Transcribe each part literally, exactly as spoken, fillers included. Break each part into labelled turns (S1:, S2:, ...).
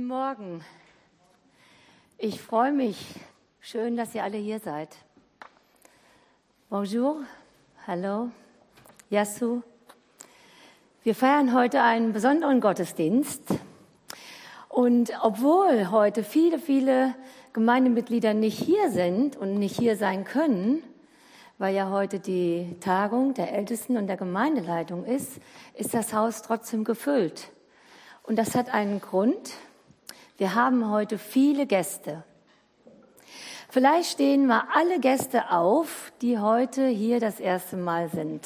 S1: Morgen. Ich freue mich. Schön, dass ihr alle hier seid. Bonjour, hallo, Yasu. Wir feiern heute einen besonderen Gottesdienst. Und obwohl heute viele, viele Gemeindemitglieder nicht hier sind und nicht hier sein können, weil ja heute die Tagung der Ältesten und der Gemeindeleitung ist, ist das Haus trotzdem gefüllt. Und das hat einen Grund. Wir haben heute viele Gäste. Vielleicht stehen mal alle Gäste auf, die heute hier das erste Mal sind.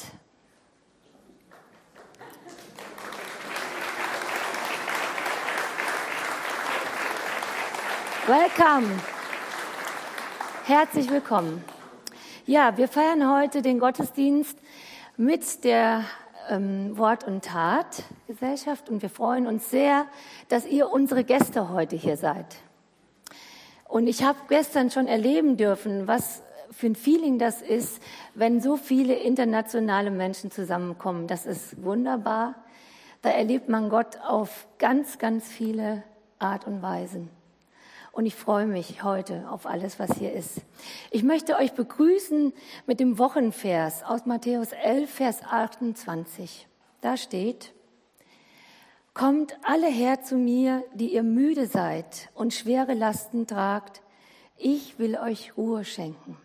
S1: Welcome. Herzlich willkommen. Ja, wir feiern heute den Gottesdienst mit der ähm, Wort- und Tat-Gesellschaft und wir freuen uns sehr, dass ihr unsere Gäste heute hier seid. Und ich habe gestern schon erleben dürfen, was für ein Feeling das ist, wenn so viele internationale Menschen zusammenkommen. Das ist wunderbar. Da erlebt man Gott auf ganz, ganz viele Art und Weisen. Und ich freue mich heute auf alles, was hier ist. Ich möchte euch begrüßen mit dem Wochenvers aus Matthäus elf, Vers achtundzwanzig. Da steht: Kommt alle her zu mir, die ihr müde seid und schwere Lasten tragt. Ich will euch Ruhe schenken.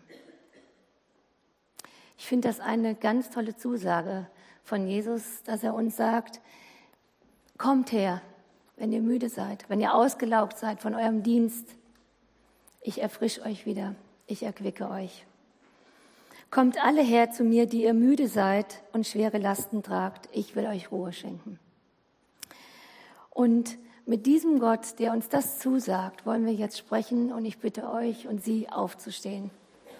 S1: Ich finde das eine ganz tolle Zusage von Jesus, dass er uns sagt: Kommt her, wenn ihr müde seid, wenn ihr ausgelaugt seid von eurem Dienst. Ich erfrische euch wieder, ich erquicke euch. Kommt alle her zu mir, die ihr müde seid und schwere Lasten tragt. Ich will euch Ruhe schenken. Und mit diesem Gott, der uns das zusagt, wollen wir jetzt sprechen und ich bitte euch und Sie aufzustehen.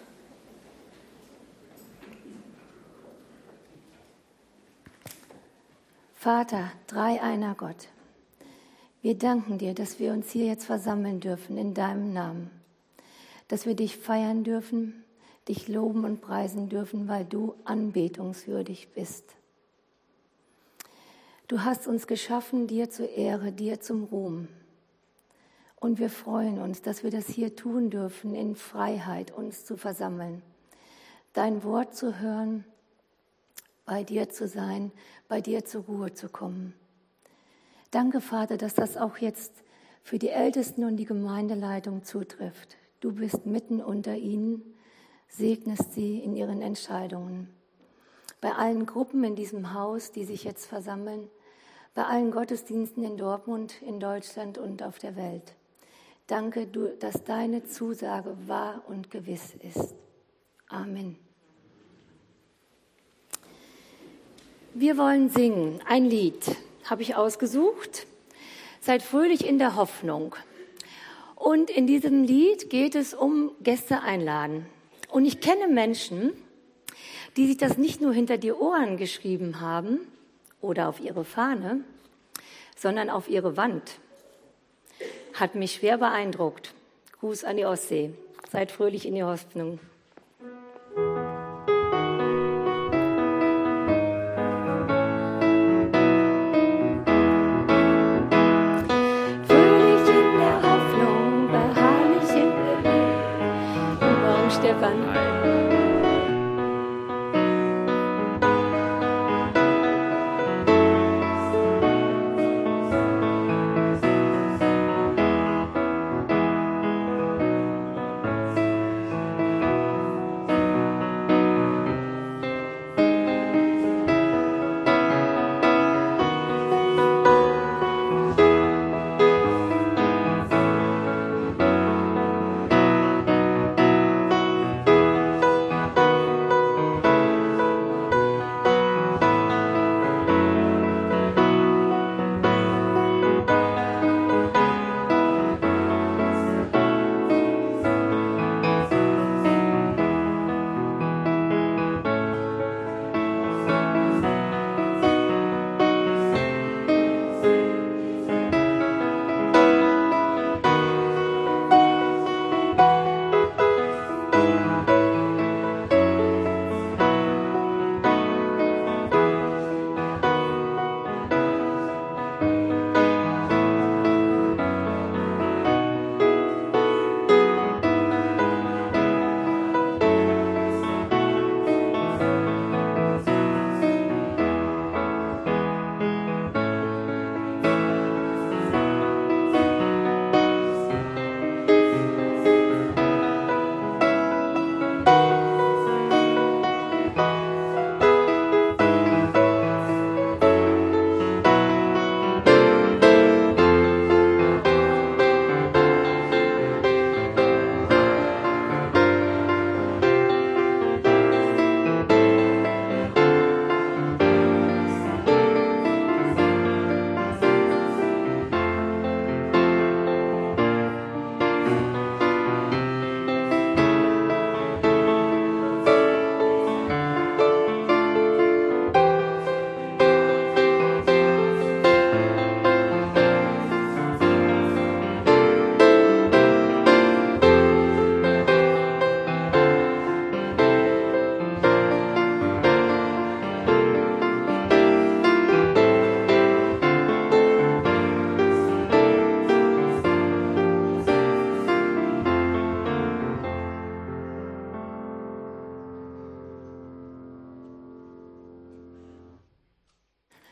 S1: Vater, dreieiner Gott, wir danken dir, dass wir uns hier jetzt versammeln dürfen in deinem Namen, dass wir dich feiern dürfen, dich loben und preisen dürfen, weil du anbetungswürdig bist. Du hast uns geschaffen, dir zur Ehre, dir zum Ruhm. Und wir freuen uns, dass wir das hier tun dürfen, in Freiheit uns zu versammeln, dein Wort zu hören, bei dir zu sein, bei dir zur Ruhe zu kommen. Danke, Vater, dass das auch jetzt für die Ältesten und die Gemeindeleitung zutrifft. Du bist mitten unter ihnen, segnest sie in ihren Entscheidungen. Bei allen Gruppen in diesem Haus, die sich jetzt versammeln, bei allen Gottesdiensten in Dortmund, in Deutschland und auf der Welt. Danke, du, dass deine Zusage wahr und gewiss ist. Amen. Wir wollen singen ein Lied. Habe ich ausgesucht. Seid fröhlich in der Hoffnung. Und in diesem Lied geht es um Gäste einladen. Und ich kenne Menschen, die sich das nicht nur hinter die Ohren geschrieben haben oder auf ihre Fahne, sondern auf ihre Wand. Hat mich schwer beeindruckt. Gruß an die Ostsee. Seid fröhlich in der Hoffnung.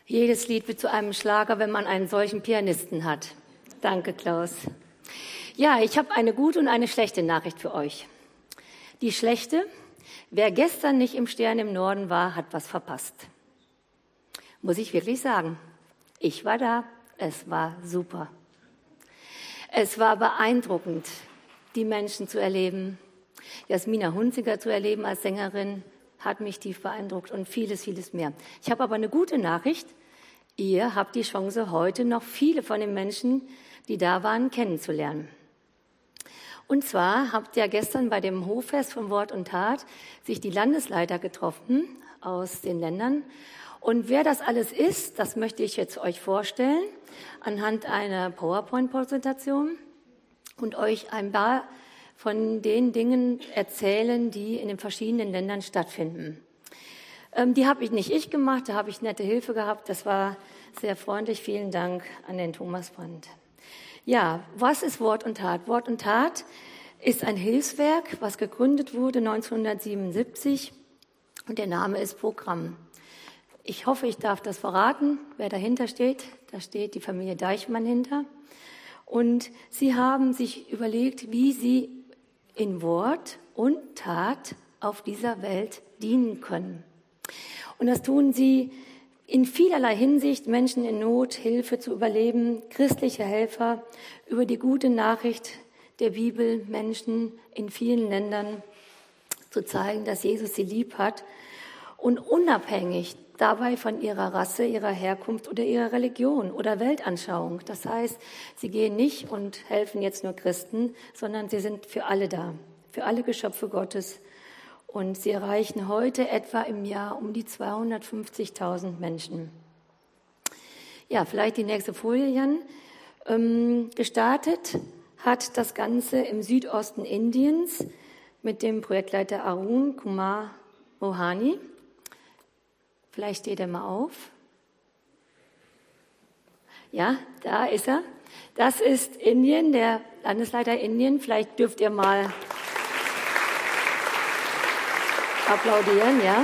S1: Jedes Lied wird zu einem Schlager, wenn man einen solchen Pianisten hat. Danke, Klaus. Ja, ich habe eine gute und eine schlechte Nachricht für euch. Die schlechte: Wer gestern nicht im Stern im Norden war, hat was verpasst. Muss ich wirklich sagen. Ich war da. Es war super. Es war beeindruckend, die Menschen zu erleben. Jasmina Hunziker zu erleben als Sängerin hat mich tief beeindruckt und vieles, vieles mehr. Ich habe aber eine gute Nachricht. Ihr habt die Chance, heute noch viele von den Menschen, die da waren, kennenzulernen. Und zwar habt ihr gestern bei dem Hoffest von Wort und Tat sich die Landesleiter getroffen aus den Ländern. Und wer das alles ist, das möchte ich jetzt euch vorstellen anhand einer PowerPoint-Präsentation und euch ein paar von den Dingen erzählen, die in den verschiedenen Ländern stattfinden. Ähm, die habe ich nicht ich gemacht, da habe ich nette Hilfe gehabt. Das war sehr freundlich. Vielen Dank an den Thomas Brandt. Ja, was ist Wort und Tat? Wort und Tat ist ein Hilfswerk, was gegründet wurde neunzehnhundertsiebenundsiebzig und der Name ist Programm. Ich hoffe, ich darf das verraten, wer dahinter steht. Da steht die Familie Deichmann hinter. Und sie haben sich überlegt, wie sie in Wort und Tat auf dieser Welt dienen können. Und das tun sie in vielerlei Hinsicht, Menschen in Not, Hilfe zu überleben, christliche Helfer, über die gute Nachricht der Bibel Menschen in vielen Ländern zu zeigen, dass Jesus sie lieb hat und unabhängig dabei von ihrer Rasse, ihrer Herkunft oder ihrer Religion oder Weltanschauung. Das heißt, sie gehen nicht und helfen jetzt nur Christen, sondern sie sind für alle da, für alle Geschöpfe Gottes. Und sie erreichen heute etwa im Jahr um die zweihundertfünfzigtausend Menschen. Ja, vielleicht die nächste Folie, Jan. Ähm, gestartet hat das Ganze im Südosten Indiens mit dem Projektleiter Arun Kumar Mohani. Vielleicht steht er mal auf. Ja, da ist er. Das ist Indien, der Landesleiter Indien. Vielleicht dürft ihr mal applaudieren, ja.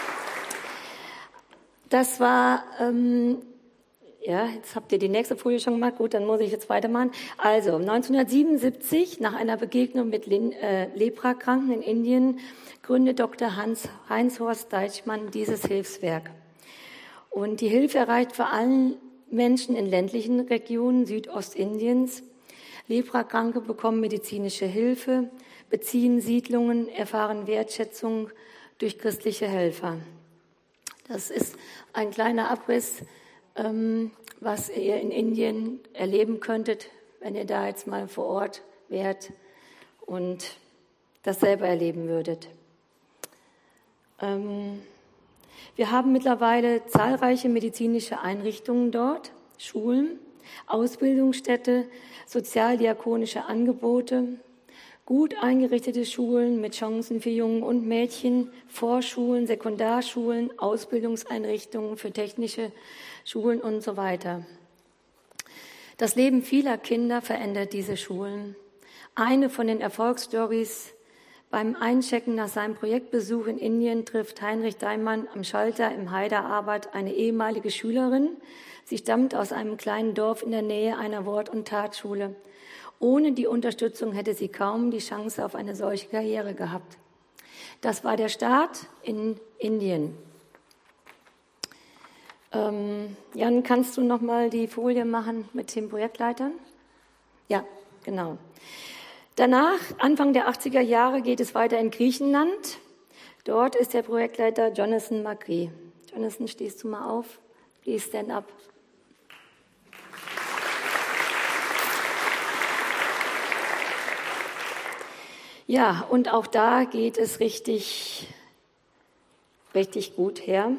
S1: Das war, ähm, ja, jetzt habt ihr die nächste Folie schon gemacht. Gut, dann muss ich jetzt weitermachen. Also, neunzehnhundertsiebenundsiebzig, nach einer Begegnung mit Lin, äh, Leprakranken in Indien, gründet Doktor Hans, Heinz-Horst Deichmann dieses Hilfswerk. Und die Hilfe erreicht vor allem Menschen in ländlichen Regionen Südostindiens. Leprakranke bekommen medizinische Hilfe, beziehen Siedlungen, erfahren Wertschätzung durch christliche Helfer. Das ist ein kleiner Abriss, ähm, was ihr in Indien erleben könntet, wenn ihr da jetzt mal vor Ort wärt und das selber erleben würdet. Ähm, wir haben mittlerweile zahlreiche medizinische Einrichtungen dort, Schulen, Ausbildungsstätte, sozialdiakonische Angebote, gut eingerichtete Schulen mit Chancen für Jungen und Mädchen, Vorschulen, Sekundarschulen, Ausbildungseinrichtungen für technische Schulen und so weiter. Das Leben vieler Kinder verändert diese Schulen. Eine von den Erfolgsstories: Beim Einchecken nach seinem Projektbesuch in Indien trifft Heinrich Deichmann am Schalter im Hyderabad eine ehemalige Schülerin. Sie stammt aus einem kleinen Dorf in der Nähe einer Wort- und Tatschule. Ohne die Unterstützung hätte sie kaum die Chance auf eine solche Karriere gehabt. Das war der Start in Indien. Ähm, Jan, kannst du noch mal die Folie machen mit den Projektleitern? Ja, genau. Danach, Anfang der achtziger Jahre, geht es weiter in Griechenland. Dort ist der Projektleiter Jonathan Macri. Jonathan, stehst du mal auf? Please stand up. Ja, und auch da geht es richtig, richtig gut her.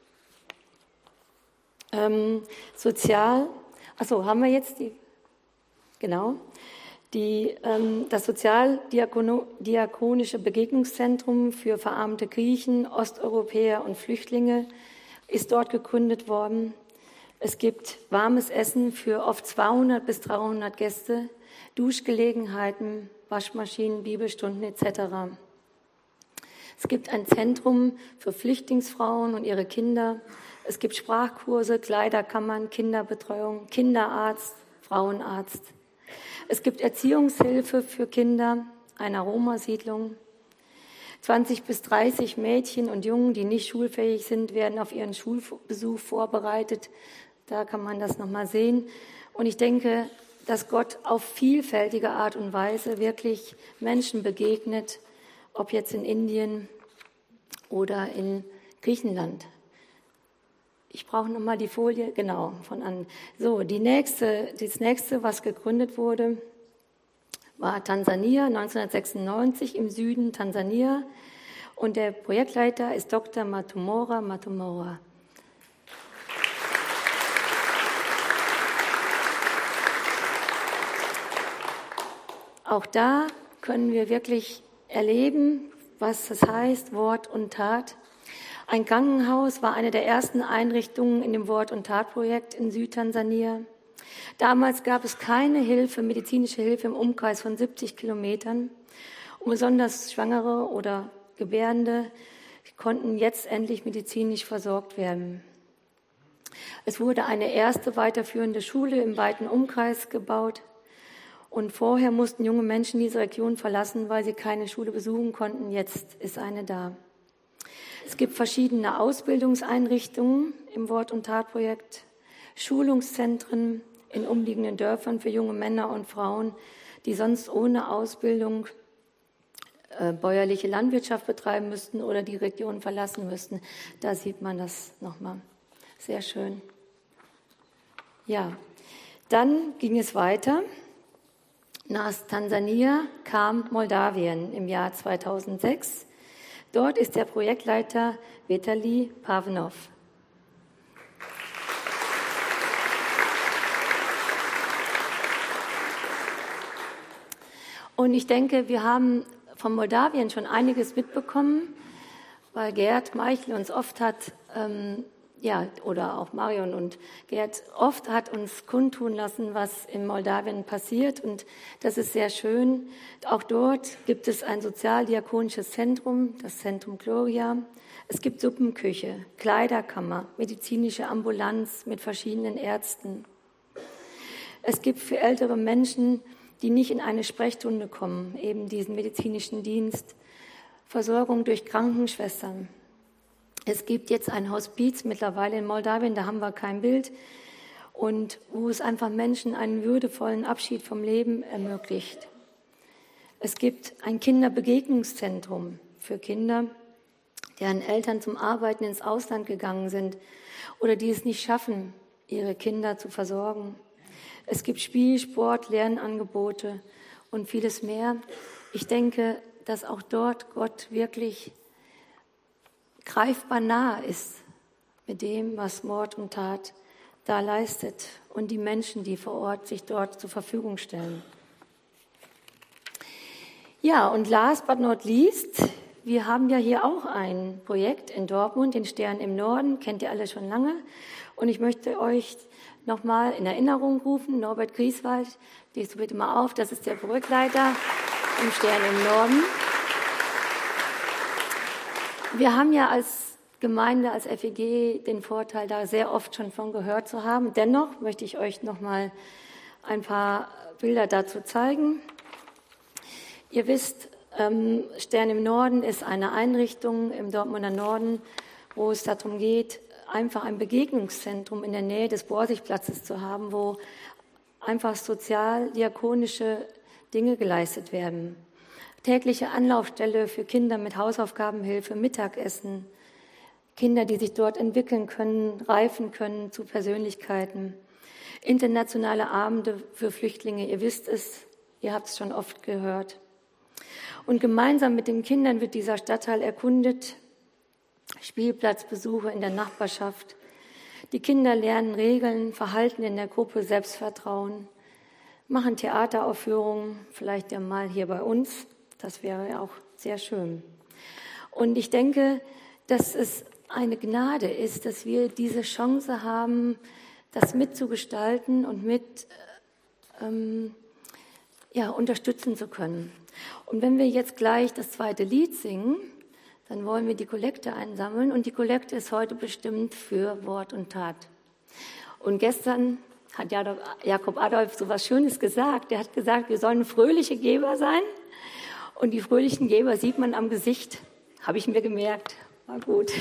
S1: Ähm, sozial, achso, haben wir jetzt die, genau. Die, ähm, das Sozialdiakonische Begegnungszentrum für verarmte Griechen, Osteuropäer und Flüchtlinge ist dort gegründet worden. Es gibt warmes Essen für oft zweihundert bis dreihundert Gäste, Duschgelegenheiten, Waschmaschinen, Bibelstunden et cetera. Es gibt ein Zentrum für Flüchtlingsfrauen und ihre Kinder, Es gibt Sprachkurse, Kleiderkammern, Kinderbetreuung, Kinderarzt, Frauenarzt. Es gibt Erziehungshilfe für Kinder einer Roma-Siedlung. zwanzig bis dreißig Mädchen und Jungen, die nicht schulfähig sind, werden auf ihren Schulbesuch vorbereitet. Da kann man das nochmal sehen. Und ich denke, dass Gott auf vielfältige Art und Weise wirklich Menschen begegnet, ob jetzt in Indien oder in Griechenland. Ich brauche nochmal die Folie, genau, von an. So, die nächste, das nächste, was gegründet wurde, war Tansania, neunzehnhundertsechsundneunzig im Süden Tansania. Und der Projektleiter ist Doktor Matumora Matumora. Auch da können wir wirklich erleben, was das heißt, Wort und Tat. Ein Krankenhaus war eine der ersten Einrichtungen in dem Wort- und Tat-Projekt in Südtansania. Damals gab es keine Hilfe, medizinische Hilfe im Umkreis von siebzig Kilometern. Und besonders Schwangere oder Gebärende konnten jetzt endlich medizinisch versorgt werden. Es wurde eine erste weiterführende Schule im weiten Umkreis gebaut. Und vorher mussten junge Menschen diese Region verlassen, weil sie keine Schule besuchen konnten. Jetzt ist eine da. Es gibt verschiedene Ausbildungseinrichtungen im Wort- und Tat-Projekt, Schulungszentren in umliegenden Dörfern für junge Männer und Frauen, die sonst ohne Ausbildung äh, bäuerliche Landwirtschaft betreiben müssten oder die Region verlassen müssten. Da sieht man das nochmal. Sehr schön. Ja, dann ging es weiter. Nach Tansania kam Moldawien im Jahr zweitausendsechs. Dort ist der Projektleiter Vitali Pavanov. Und ich denke, wir haben von Moldawien schon einiges mitbekommen, weil Gerd Meichel uns oft hat, ähm, ja, oder auch Marion und Gerd oft hat uns kundtun lassen, was in Moldawien passiert. Und das ist sehr schön. Auch dort gibt es ein sozialdiakonisches Zentrum, das Zentrum Gloria. Es gibt Suppenküche, Kleiderkammer, medizinische Ambulanz mit verschiedenen Ärzten. Es gibt für ältere Menschen, die nicht in eine Sprechstunde kommen, eben diesen medizinischen Dienst, Versorgung durch Krankenschwestern. Es gibt jetzt ein Hospiz mittlerweile in Moldawien, da haben wir kein Bild, und wo es einfach Menschen einen würdevollen Abschied vom Leben ermöglicht. Es gibt ein Kinderbegegnungszentrum für Kinder, deren Eltern zum Arbeiten ins Ausland gegangen sind oder die es nicht schaffen, ihre Kinder zu versorgen. Es gibt Spiel-, Sport-, Lernangebote und vieles mehr. Ich denke, dass auch dort Gott wirklich greifbar nahe ist mit dem, was Wort und Tat da leistet und die Menschen, die vor Ort sich dort zur Verfügung stellen. Ja, und last but not least, wir haben ja hier auch ein Projekt in Dortmund, den Stern im Norden, kennt ihr alle schon lange. Und ich möchte euch nochmal in Erinnerung rufen, Norbert Grieswald, stehst du bitte mal auf, das ist der Projektleiter im Stern im Norden. Wir haben ja als Gemeinde, als F E G den Vorteil, da sehr oft schon von gehört zu haben. Dennoch möchte ich euch noch mal ein paar Bilder dazu zeigen. Ihr wisst, ähm, Stern im Norden ist eine Einrichtung im Dortmunder Norden, wo es darum geht, einfach ein Begegnungszentrum in der Nähe des Borsigplatzes zu haben, wo einfach sozial-diakonische Dinge geleistet werden. Tägliche Anlaufstelle für Kinder mit Hausaufgabenhilfe, Mittagessen, Kinder, die sich dort entwickeln können, reifen können zu Persönlichkeiten, internationale Abende für Flüchtlinge, ihr wisst es, ihr habt es schon oft gehört. Und gemeinsam mit den Kindern wird dieser Stadtteil erkundet, Spielplatzbesuche in der Nachbarschaft. Die Kinder lernen Regeln, Verhalten in der Gruppe, Selbstvertrauen, machen Theateraufführungen, vielleicht ja mal hier bei uns. Das wäre ja auch sehr schön. Und ich denke, dass es eine Gnade ist, dass wir diese Chance haben, das mitzugestalten und mit ähm, ja, unterstützen zu können. Und wenn wir jetzt gleich das zweite Lied singen, dann wollen wir die Kollekte einsammeln. Und die Kollekte ist heute bestimmt für Wort und Tat. Und gestern hat Jakob Adolf so was Schönes gesagt. Er hat gesagt, wir sollen fröhliche Geber sein. Und die fröhlichen Geber sieht man am Gesicht. Habe ich mir gemerkt. War gut.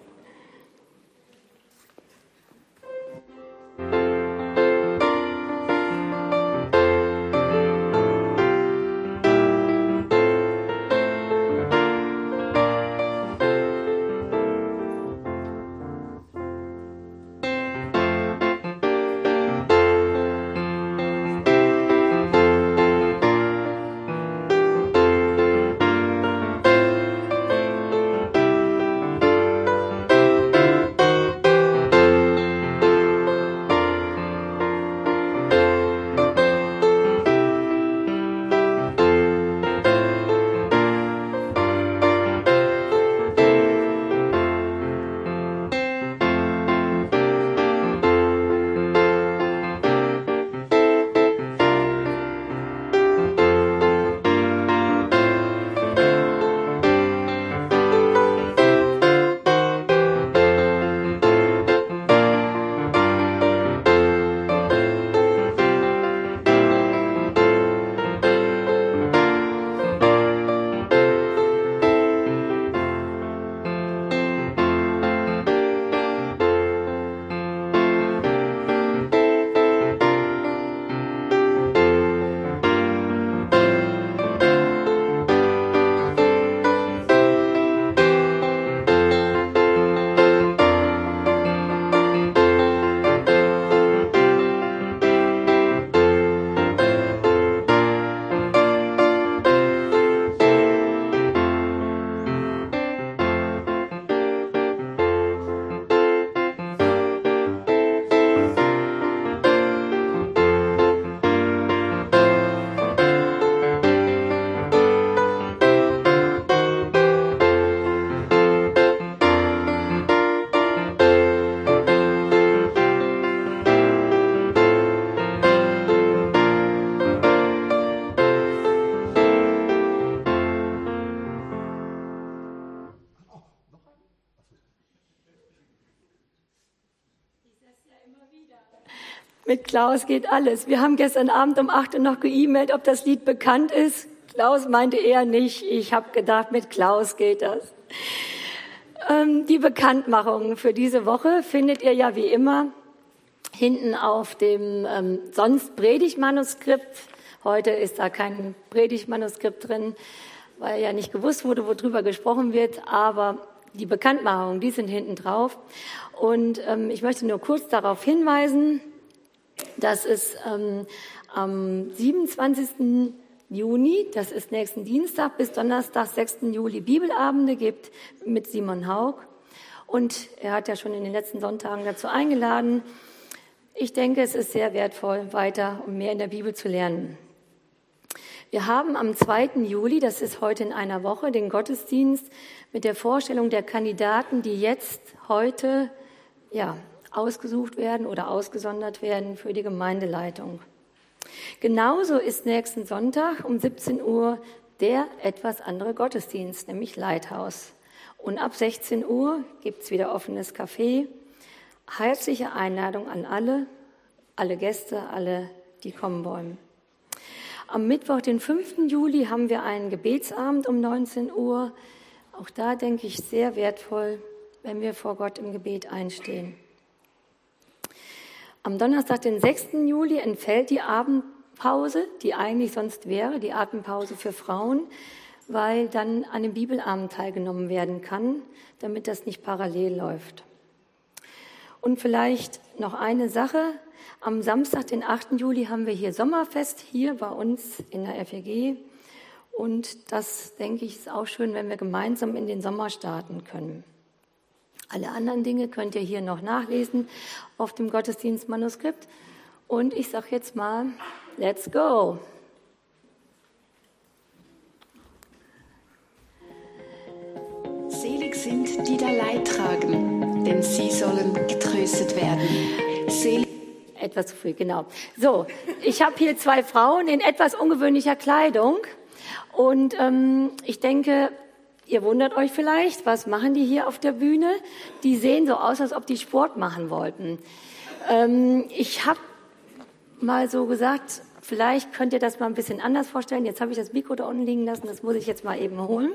S1: Mit Klaus geht alles. Wir haben gestern Abend um acht Uhr noch geemailt, ob das Lied bekannt ist. Klaus meinte eher nicht. Ich habe gedacht, mit Klaus geht das. Ähm, die Bekanntmachung für diese Woche findet ihr ja wie immer hinten auf dem ähm, sonst Predigtmanuskript. Heute ist da kein Predigtmanuskript drin, weil ja nicht gewusst wurde, worüber gesprochen wird. Aber die Bekanntmachungen, die sind hinten drauf. Und ähm, ich möchte nur kurz darauf hinweisen, dass es ähm, am siebenundzwanzigsten Juni, das ist nächsten Dienstag, bis Donnerstag, sechsten Juli Bibelabende gibt mit Simon Haug. Und er hat ja schon in den letzten Sonntagen dazu eingeladen. Ich denke, es ist sehr wertvoll, weiter und mehr in der Bibel zu lernen. Wir haben am zweiten Juli, das ist heute in einer Woche, den Gottesdienst mit der Vorstellung der Kandidaten, die jetzt heute ja, ausgesucht werden oder ausgesondert werden für die Gemeindeleitung. Genauso ist nächsten Sonntag um siebzehn Uhr der etwas andere Gottesdienst, nämlich Leithaus. Und ab sechzehn Uhr gibt es wieder offenes Café. Herzliche Einladung an alle, alle Gäste, alle, die kommen wollen. Am Mittwoch, den fünften Juli, haben wir einen Gebetsabend um neunzehn Uhr. Auch da denke ich sehr wertvoll, wenn wir vor Gott im Gebet einstehen. Am Donnerstag, den sechsten Juli, entfällt die Abendpause, die eigentlich sonst wäre, die Atempause für Frauen, weil dann an dem Bibelabend teilgenommen werden kann, damit das nicht parallel läuft. Und vielleicht noch eine Sache. Am Samstag, den achten Juli, haben wir hier Sommerfest, hier bei uns in der F E G. Und das, denke ich, ist auch schön, wenn wir gemeinsam in den Sommer starten können. Alle anderen Dinge könnt ihr hier noch nachlesen auf dem Gottesdienstmanuskript. Und ich sage jetzt mal, let's go!
S2: Selig sind, die da Leid tragen, denn sie sollen getröstet werden. Selig
S1: Etwas zu früh, genau. So, ich habe hier zwei Frauen in etwas ungewöhnlicher Kleidung. Und ähm, ich denke, Ihr wundert euch vielleicht, was machen die hier auf der Bühne? Die sehen so aus, als ob die Sport machen wollten. Ähm, ich habe mal so gesagt, vielleicht könnt ihr das mal ein bisschen anders vorstellen. Jetzt habe ich das Mikro da unten liegen lassen, das muss ich jetzt mal eben holen.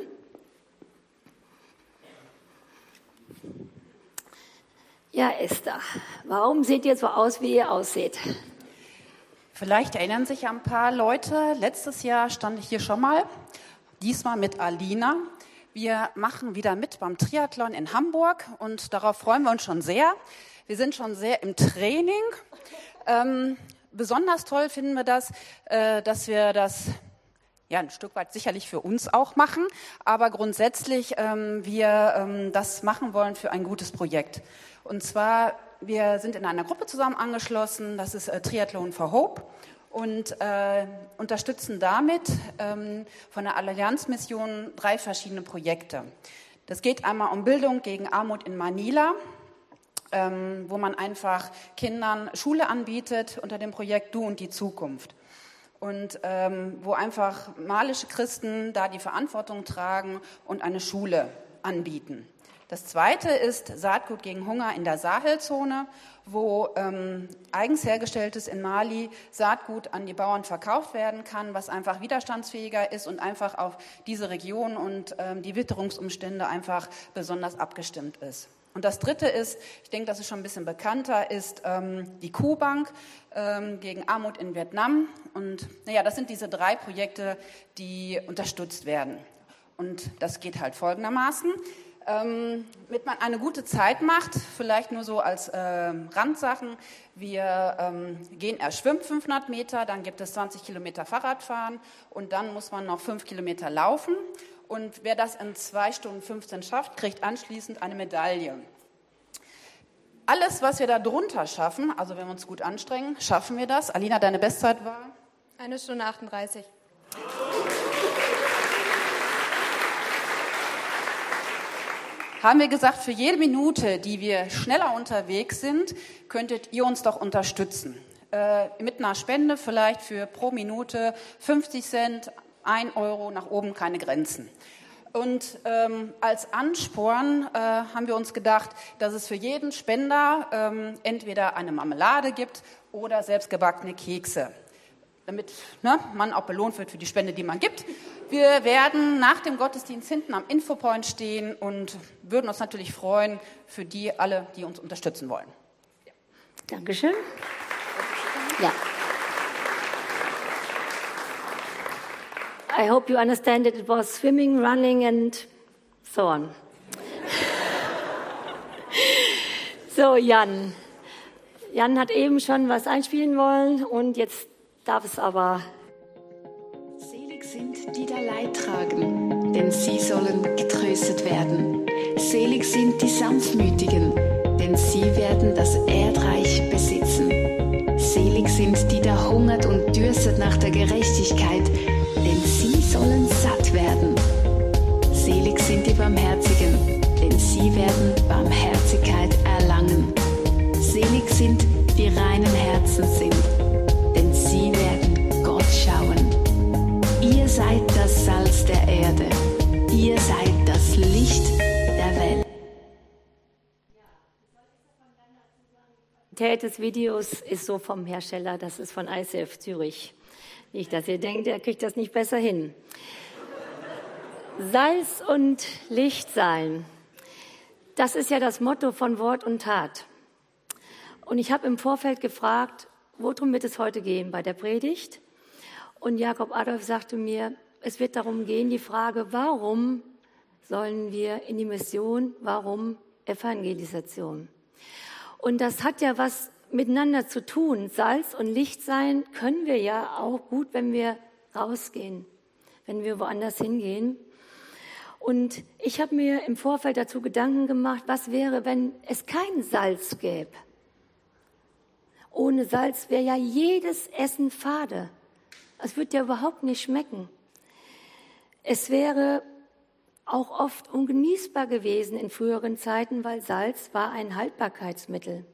S1: Ja, Esther, warum seht ihr so aus, wie ihr ausseht?
S3: Vielleicht erinnern sich ein paar Leute, letztes Jahr stand ich hier schon mal, diesmal mit Alina. Wir machen wieder mit beim Triathlon in Hamburg und darauf freuen wir uns schon sehr. Wir sind schon sehr im Training. Ähm, besonders toll finden wir das, äh, dass wir das ja ein Stück weit sicherlich für uns auch machen, aber grundsätzlich ähm, wir ähm, das machen wollen für ein gutes Projekt. Und zwar, wir sind in einer Gruppe zusammen angeschlossen, das ist äh, Triathlon for Hope. Und äh, unterstützen damit ähm, von der Allianzmission drei verschiedene Projekte. Das geht einmal um Bildung gegen Armut in Manila, ähm, wo man einfach Kindern Schule anbietet unter dem Projekt Du und die Zukunft. Und ähm, wo einfach malische Christen da die Verantwortung tragen und eine Schule anbieten. Das zweite ist Saatgut gegen Hunger in der Sahelzone, wo ähm, eigens hergestelltes in Mali Saatgut an die Bauern verkauft werden kann, was einfach widerstandsfähiger ist und einfach auf diese Region und ähm, die Witterungsumstände einfach besonders abgestimmt ist. Und das dritte ist, ich denke, das ist schon ein bisschen bekannter, ist ähm, die Kuhbank ähm, gegen Armut in Vietnam. Und naja, das sind diese drei Projekte, die unterstützt werden. Und das geht halt folgendermaßen. Ähm, damit man eine gute Zeit macht, vielleicht nur so als äh, Randsachen, wir ähm, gehen erst schwimmen fünfhundert Meter, dann gibt es zwanzig Kilometer Fahrradfahren und dann muss man noch fünf Kilometer laufen und wer das in zwei Stunden fünfzehn schafft, kriegt anschließend eine Medaille. Alles, was wir da drunter schaffen, also wenn wir uns gut anstrengen, schaffen wir das. Alina, deine Bestzeit war?
S4: Eine Stunde achtunddreißig.
S3: Haben wir gesagt, für jede Minute, die wir schneller unterwegs sind, könntet ihr uns doch unterstützen. Äh, mit einer Spende vielleicht für pro Minute fünfzig Cent, ein Euro, nach oben keine Grenzen. Und ähm, als Ansporn äh, haben wir uns gedacht, dass es für jeden Spender ähm, entweder eine Marmelade gibt oder selbstgebackene Kekse, damit ne, man auch belohnt wird für die Spende, die man gibt. Wir werden nach dem Gottesdienst hinten am Infopoint stehen und würden uns natürlich freuen für die alle, die uns unterstützen wollen.
S1: Ja. Dankeschön. Ja. I hope you understand that it was swimming, running and so on. So, Jan. Jan hat eben schon was einspielen wollen und jetzt darf es aber.
S2: Selig sind, die da Leid tragen, denn sie sollen getröstet werden. Selig sind die Sanftmütigen, denn sie werden das Erdreich besitzen. Selig sind, die da hungert und dürstet nach der Gerechtigkeit, denn sie sollen satt werden. Selig sind die Barmherzigen, denn sie werden Barmherzigkeit erlangen. Selig sind, die reinen Herzen sind, denn sie werden Gott schauen. Ihr seid das Salz der Erde, ihr seid das Licht der Welt.
S1: Die Qualität des Videos ist so vom Hersteller, das ist von I C F Zürich. Nicht, dass ihr denkt, er kriegt das nicht besser hin. Salz und Licht sein, das ist ja das Motto von Wort und Tat. Und ich habe im Vorfeld gefragt, worum wird es heute gehen bei der Predigt? Und Jakob Adolf sagte mir, es wird darum gehen, die Frage, warum sollen wir in die Mission, warum Evangelisation? Und das hat ja was miteinander zu tun. Salz und Licht sein können wir ja auch gut, wenn wir rausgehen, wenn wir woanders hingehen. Und ich habe mir im Vorfeld dazu Gedanken gemacht, was wäre, wenn es kein Salz gäbe? Ohne Salz wäre ja jedes Essen fade. Es würde ja überhaupt nicht schmecken. Es wäre auch oft ungenießbar gewesen in früheren Zeiten, weil Salz war ein Haltbarkeitsmittel.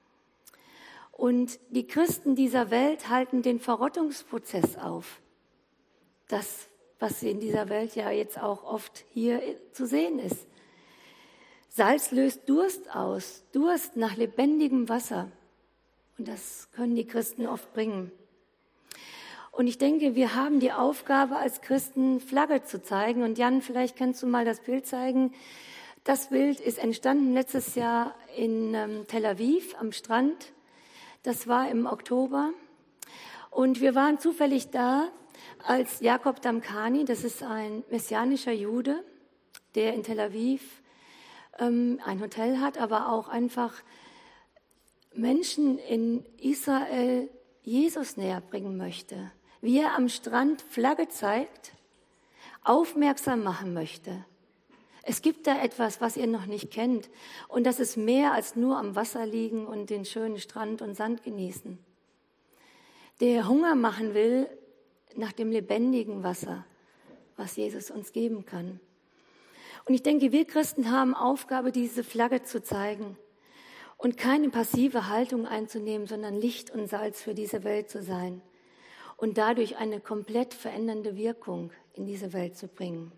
S1: Und die Christen dieser Welt halten den Verrottungsprozess auf. Das was in dieser Welt ja jetzt auch oft hier zu sehen ist. Salz löst Durst aus, Durst nach lebendigem Wasser. Und das können die Christen oft bringen. Und ich denke, wir haben die Aufgabe, als Christen Flagge zu zeigen. Und Jan, vielleicht kannst du mal das Bild zeigen. Das Bild ist entstanden letztes Jahr in ähm, Tel Aviv am Strand. Das war im Oktober. Und wir waren zufällig da, als Jakob Damkani, das ist ein messianischer Jude, der in Tel Aviv ähm, ein Hotel hat, aber auch einfach Menschen in Israel Jesus näher bringen möchte. Wie er am Strand Flagge zeigt, aufmerksam machen möchte. Es gibt da etwas, was ihr noch nicht kennt. Und das ist mehr als nur am Wasser liegen und den schönen Strand und Sand genießen. Der Hunger machen will nach dem lebendigen Wasser, was Jesus uns geben kann. Und ich denke, wir Christen haben Aufgabe, diese Flagge zu zeigen und keine passive Haltung einzunehmen, sondern Licht und Salz für diese Welt zu sein und dadurch eine komplett verändernde Wirkung in diese Welt zu bringen.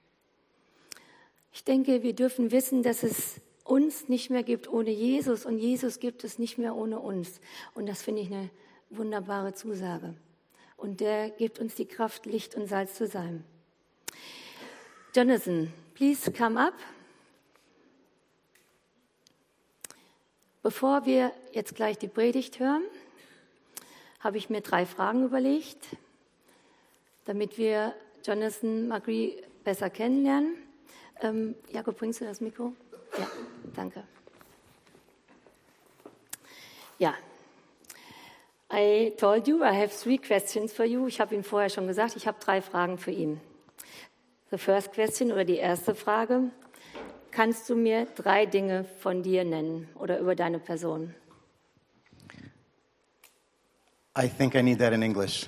S1: Ich denke, wir dürfen wissen, dass es uns nicht mehr gibt ohne Jesus und Jesus gibt es nicht mehr ohne uns. Und das finde ich eine wunderbare Zusage. Und der gibt uns die Kraft, Licht und Salz zu sein. Jonathan, please come up. Bevor wir jetzt gleich die Predigt hören, habe ich mir drei Fragen überlegt, damit wir Jonathan Magri besser kennenlernen. Ähm, Jakob, bringst du das Mikro? Ja, danke. Ja. I told you I have three questions for you. Ich habe Ihnen vorher schon gesagt, ich habe drei Fragen für ihn. The first question oder die erste Frage. Kannst du mir drei Dinge von dir nennen oder über deine Person?
S5: I think I need that in English.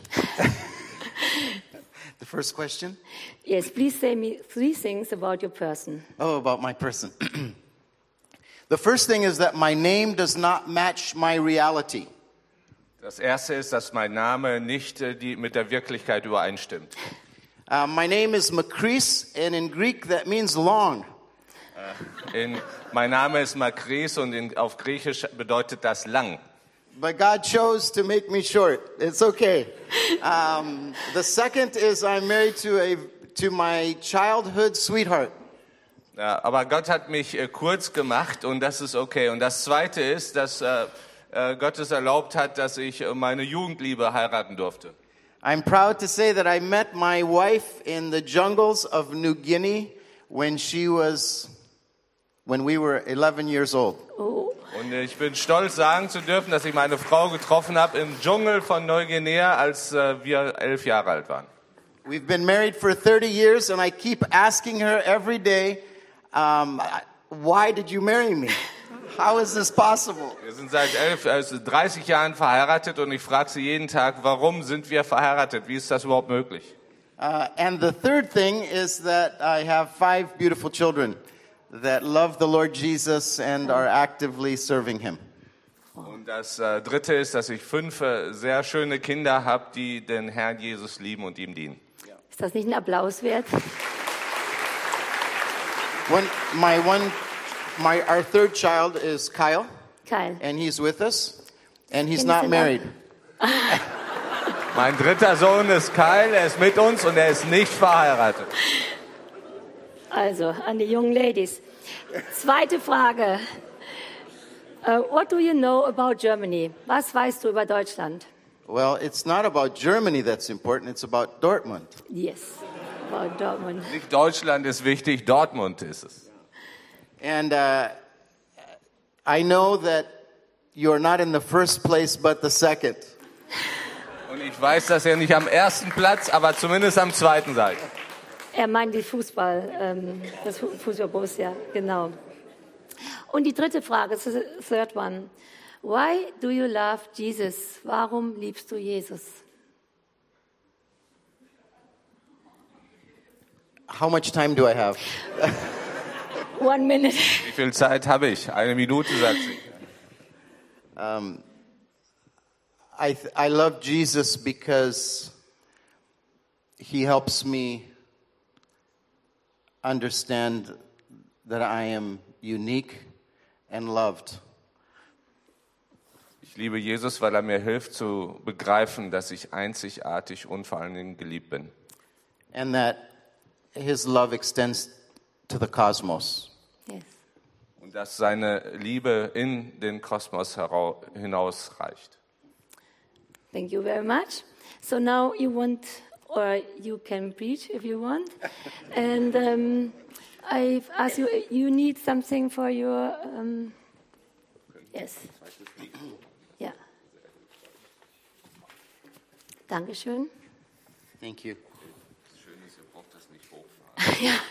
S5: The first question?
S1: Yes, please say me three things about your person.
S5: Oh, about my person. The first thing is that my name does not match my reality.
S6: Das erste ist, dass mein Name nicht äh, die, mit der Wirklichkeit übereinstimmt.
S5: Uh, my name is Makris, and in Greek that means long.
S6: In, mein Name ist Makris und in, auf Griechisch bedeutet das lang.
S5: But God chose to make me short. It's okay. Um, the second is I'm married to a to my childhood sweetheart.
S6: Ja, aber Gott hat mich äh, kurz gemacht und das ist okay. Und das zweite ist, dass äh, äh, Gott es erlaubt hat, dass ich äh, meine Jugendliebe heiraten durfte.
S5: I'm proud to say that I met my wife in the jungles of New Guinea when she was when we were eleven years old.
S1: Oh.
S6: Und ich bin stolz, sagen zu dürfen, dass ich meine Frau getroffen habe im Dschungel von Neuguinea, als äh, wir elf Jahre alt waren.
S5: We've been married for thirty years, and I keep asking her every day, um, why did you marry me? How is this possible?
S6: Wir sind seit elf, also dreißig Jahren verheiratet und ich frage sie jeden Tag, warum sind wir verheiratet? Wie ist das überhaupt möglich?
S5: Uh, and the third thing is that I have five beautiful children that love the Lord Jesus and are actively serving Him.
S6: Und das äh, Dritte ist, dass ich fünf äh, sehr schöne Kinder habe, die den Herrn Jesus lieben und ihm dienen.
S1: Ist das nicht ein Applaus wert?
S5: One, my one, my our third child is Kyle,
S1: Kyle.
S5: and he's with us, and he's
S1: Can you
S5: not
S1: sit
S5: married.
S6: Mein dritter Sohn ist Kyle, er ist mit uns und er ist nicht verheiratet.
S1: Also, an die jungen Ladies. Zweite Frage. Uh, what do you know about Germany? Was weißt du über Deutschland?
S5: Well, it's not about Germany that's important, it's about Dortmund.
S1: Yes, about Dortmund.
S6: Nicht Deutschland ist wichtig, Dortmund ist es.
S5: And uh, I know that you're not in the first place, but the second.
S6: Und ich weiß, dass ihr nicht am ersten Platz, aber zumindest am zweiten seid.
S1: Er meint die Fußball, ähm, das Fußball Borussia, genau. Und die dritte Frage, the third one. Why do you love Jesus? Warum liebst du Jesus?
S5: How much time do I have?
S1: One minute.
S6: Wie viel Zeit habe ich? Eine Minute, sagt sie.
S5: Um, I th- I love Jesus because he helps me understand that I am unique and loved.
S6: Ich liebe Jesus, weil er mir hilft zu begreifen, dass ich einzigartig und vor allen Dingen geliebt bin.
S5: And that his love extends to the cosmos.
S1: Yes.
S6: Und dass seine Liebe in den Kosmos herau- hinausreicht.
S1: Thank you very much. So now you want, or you can preach if you want. And um, I've asked you, you need something for your, um, yes. Ja. Dankeschön.
S5: Thank you.
S6: Das Schöne ist, ihr braucht das nicht hochfahren.
S1: Ja.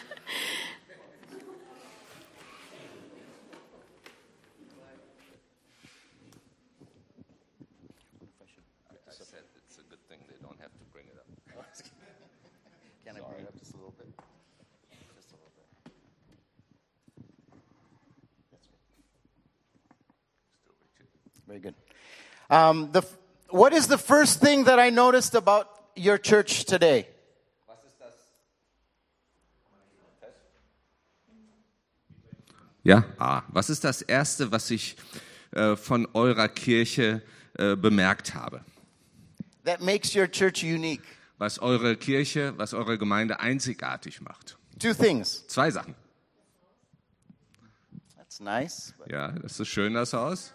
S6: I said it's a good thing they don't have to bring it up.
S5: Can I bring it up just a little bit? Just a little bit. That's good. Very good. Um, the, f- what is the first thing that I noticed about your church today?
S6: Was ist das? Ja, ah, was ist das Erste, was ich äh, von eurer Kirche äh, bemerkt habe?
S5: That makes your church unique?
S6: Was eure Kirche, was eure Gemeinde einzigartig macht?
S5: Two things.
S6: Zwei Sachen.
S5: That's nice. but-
S6: Ja, das ist schön, das Haus.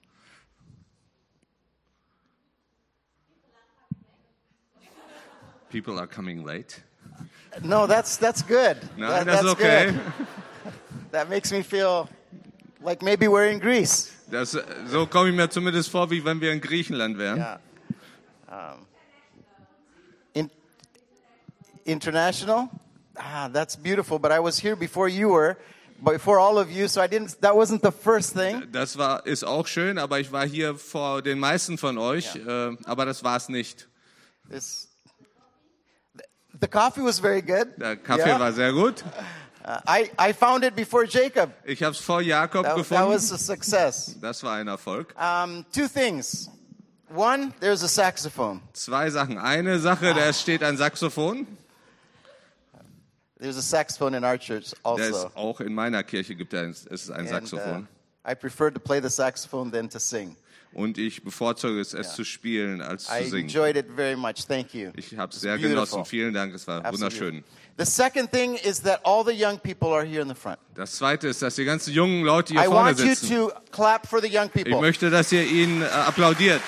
S6: People are coming late.
S5: No, that's that's good.
S6: Nein,
S5: That-
S6: das ist
S5: that's
S6: okay.
S5: good. That makes me feel like maybe we're in Greece.
S6: Das, so komme ich mir zumindest vor, wie wenn wir in Griechenland wären.
S5: Yeah. Um, in, international? Ah, that's beautiful. But I was here before you were, before all of you, so I didn't. That wasn't the first thing.
S6: Das war, ist auch schön, aber ich war hier vor den meisten von euch, äh, aber das war es nicht.
S5: This, the coffee was very good.
S6: Der Kaffee
S5: Yeah.
S6: war sehr gut.
S5: Uh, I I found it before Jacob.
S6: Ich habe es vor Jakob
S5: That, that
S6: gefunden.
S5: was a success.
S6: Das war ein Erfolg.
S5: Um, two things. One, there's a saxophone.
S6: Zwei Sachen. Eine Sache, da steht ein Saxophon.
S5: There's a saxophone in our church
S6: Der ist
S5: also.
S6: auch in meiner Kirche gibt es ist ein
S5: And, uh,
S6: Saxophon.
S5: I prefer to play the saxophone than to sing.
S6: Und ich bevorzuge es, es zu spielen, als zu
S5: I
S6: singen.
S5: enjoyed it very much. Thank you.
S6: Ich habe es
S5: It's
S6: sehr
S5: beautiful.
S6: genossen. Vielen Dank, es war
S5: Absolutely.
S6: wunderschön.
S5: The second thing is that all the young people are here in the front.
S6: Das Zweite ist, dass die ganzen jungen Leute hier
S5: I
S6: vorne
S5: want you
S6: sitzen.
S5: to clap for the young
S6: Ich
S5: people.
S6: möchte, dass ihr ihnen äh, applaudiert.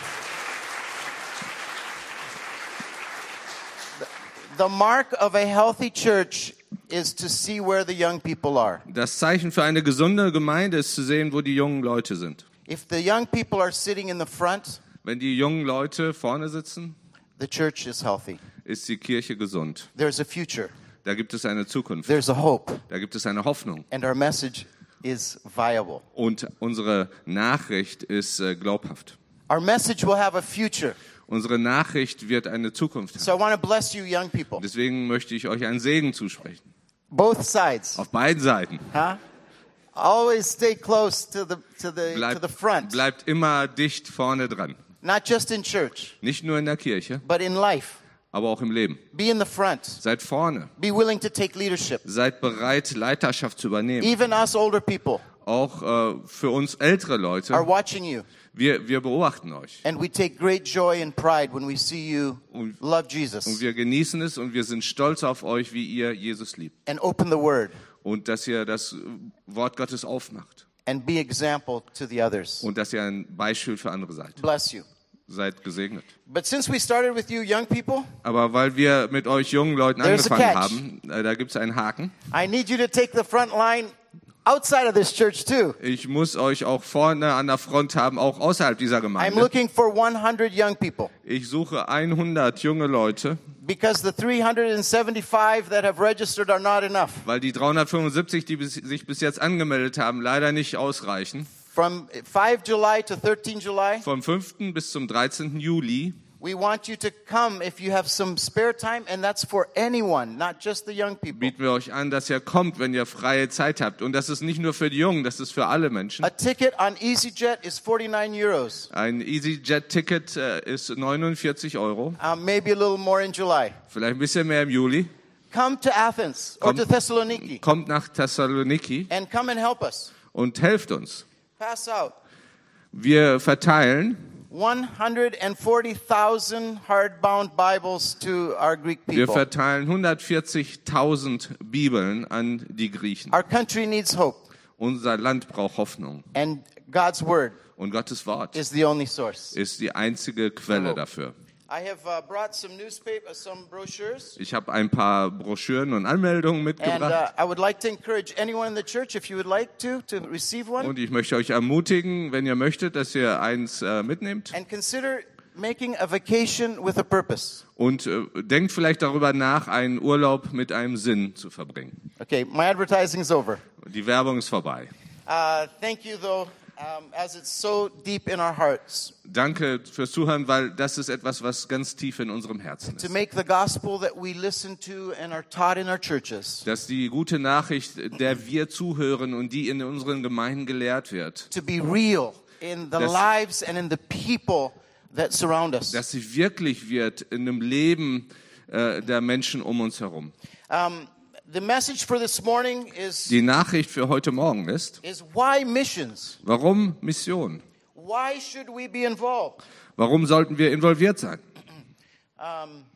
S5: The mark of a healthy church is to see where the young people are.
S6: Das Zeichen für eine gesunde Gemeinde ist zu sehen, wo die jungen Leute sind.
S5: If the young people are sitting in the front,
S6: Wenn die jungen Leute vorne sitzen,
S5: the church is healthy.
S6: ist die Kirche gesund.
S5: There's a future.
S6: Da gibt es eine Zukunft.
S5: There's a hope.
S6: Da gibt es eine Hoffnung.
S5: And our message is viable.
S6: Und unsere Nachricht ist äh, glaubhaft.
S5: Our message will have a future.
S6: Unsere Nachricht wird eine Zukunft
S5: So
S6: haben.
S5: I want to bless you young people.
S6: Deswegen möchte ich euch einen Segen zusprechen.
S5: Both sides.
S6: Auf beiden Seiten.
S5: Huh? Always stay close to the to the to
S6: Bleibt,
S5: the front.
S6: bleibt immer dicht vorne dran.
S5: Not just in church,
S6: Nicht nur in der Kirche,
S5: but in life.
S6: aber auch im Leben.
S5: Be in the front.
S6: Seid vorne.
S5: Be willing to take leadership.
S6: Seid bereit, Leiterschaft zu übernehmen.
S5: Even us older people
S6: Auch äh, für uns ältere
S5: are
S6: Leute.
S5: watching you.
S6: Wir, wir beobachten euch.
S5: And we take great joy and pride when we see you
S6: Und-
S5: love
S6: Und
S5: Jesus
S6: wir genießen es und wir sind stolz auf euch, wie ihr Jesus liebt.
S5: and open the word
S6: Und dass ihr das Wort Gottes aufmacht.
S5: and be example to the others.
S6: Und dass ihr ein Beispiel für andere seid.
S5: Bless you.
S6: Seid gesegnet.
S5: But since we started with you young people,
S6: Aber weil wir mit euch jungen Leuten
S5: There's a
S6: angefangen
S5: catch.
S6: haben, äh, da gibt es einen Haken.
S5: I need you to take the front line outside of this church too.
S6: Ich muss euch auch vorne an der Front haben, auch außerhalb dieser
S5: I'm
S6: Gemeinde.
S5: looking for one hundred young people
S6: Ich suche hundert junge Leute,
S5: because the three hundred seventy-five that have registered are not enough.
S6: weil die dreihundertfünfundsiebzig, die bis, sich bis jetzt angemeldet haben, leider nicht ausreichen.
S5: From fifth of July to thirteenth of July,
S6: Vom fünften bis zum dreizehnten Juli
S5: We want you to come if you have some spare time, and that's for anyone, not just the young people.
S6: Bieten wir euch an, dass ihr kommt, wenn ihr freie Zeit habt. Und das ist nicht nur für die Jungen, das ist für alle Menschen.
S5: A ticket on EasyJet is forty-nine euros.
S6: Ein EasyJet-Ticket äh, ist neunundvierzig Euro.
S5: Uh, maybe a little more in July.
S6: Vielleicht ein bisschen mehr im Juli.
S5: Come to Athens or
S6: Kommt,
S5: to Thessaloniki
S6: kommt nach Thessaloniki
S5: and come and help us.
S6: und helft uns.
S5: Pass out
S6: Wir verteilen
S5: one hundred forty thousand hardbound Bibles to our Greek
S6: Wir
S5: people.
S6: verteilen hundertvierzigtausend Bibeln an die Griechen.
S5: Our country needs hope,
S6: Unser Land braucht Hoffnung.
S5: and God's word
S6: Und Gottes Wort
S5: is the only source.
S6: ist die einzige Quelle dafür.
S5: I have uh, brought some newspaper, some brochures,
S6: Ich habe ein paar Broschüren und Anmeldungen
S5: and
S6: mitgebracht.
S5: uh, I would like to encourage anyone in the church, if you would like to, to receive one,
S6: Und ich möchte euch ermutigen, wenn ihr möchtet, dass ihr eins äh, mitnehmt.
S5: and consider making a vacation with a purpose.
S6: Und äh, denkt vielleicht darüber nach, einen Urlaub mit einem Sinn zu verbringen.
S5: Okay, my advertising is over.
S6: Die Werbung ist vorbei.
S5: Uh, thank you, though, um, as it's so deep in our hearts.
S6: Danke fürs Zuhören, weil das ist etwas, was ganz tief in unserem Herzen
S5: To
S6: ist.
S5: make the gospel that we listen to and are taught in our churches,
S6: Dass die gute Nachricht, der wir zuhören und die in unseren Gemeinden gelehrt wird,
S5: to be real in the
S6: Das-
S5: lives and in the people that surround us.
S6: dass sie wirklich wird in dem Leben äh, der Menschen um uns herum.
S5: Um, the message for this morning is,
S6: Die Nachricht für heute Morgen ist,
S5: is why missions?
S6: warum Mission?
S5: Why should we be involved?
S6: Warum sollten wir involviert sein?
S5: Um,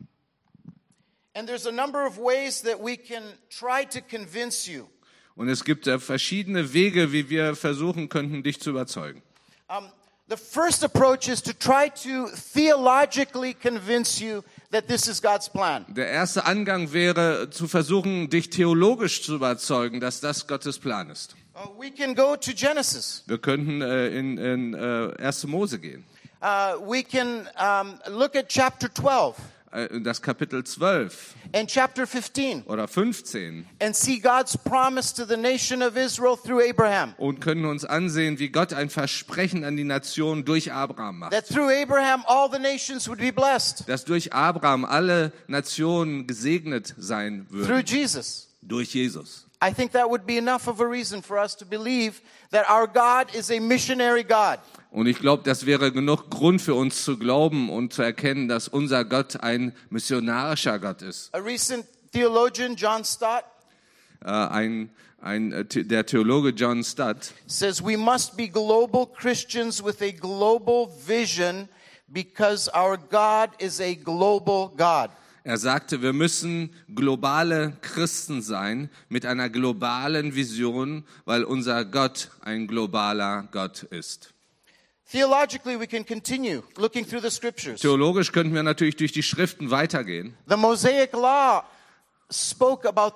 S5: and there's a number of ways that we can try to convince you.
S6: Und es gibt äh, verschiedene Wege, wie wir versuchen könnten, dich zu überzeugen.
S5: Um, the first approach is to try to theologically convince you that this is God's plan.
S6: Der erste Angang wäre, zu versuchen, dich theologisch zu überzeugen, dass das Gottes Plan ist.
S5: Uh, we can go to Genesis.
S6: Wir könnten äh, in, in äh, erste Mose gehen,
S5: Uh, we can um, look at chapter twelve
S6: äh, das Kapitel zwölf
S5: and chapter fifteen
S6: oder fünfzehn,
S5: and see God's promise to the nation of Israel through Abraham.
S6: und können uns ansehen, wie Gott ein Versprechen an die Nation durch Abraham macht.
S5: That through Abraham all the nations would be blessed.
S6: Dass durch Abraham alle Nationen gesegnet sein
S5: Through
S6: würden,
S5: Jesus.
S6: durch Jesus.
S5: I think that would be enough of a reason for us to believe that our God is a missionary God.
S6: Und ich glaube, das wäre genug Grund für uns zu glauben und zu erkennen, dass unser Gott ein missionarischer Gott ist.
S5: A recent theologian, John Stott,
S6: Äh, ein, ein, äh, The- der Theologe John Stott
S5: says we must be global Christians with a global vision because our God is a global God.
S6: Er sagte, wir müssen globale Christen sein mit einer globalen Vision, weil unser Gott ein globaler Gott ist.
S5: Theologically, we can continue looking through the scriptures.
S6: Theologisch könnten wir natürlich durch die Schriften weitergehen.
S5: The Mosaic Law spoke about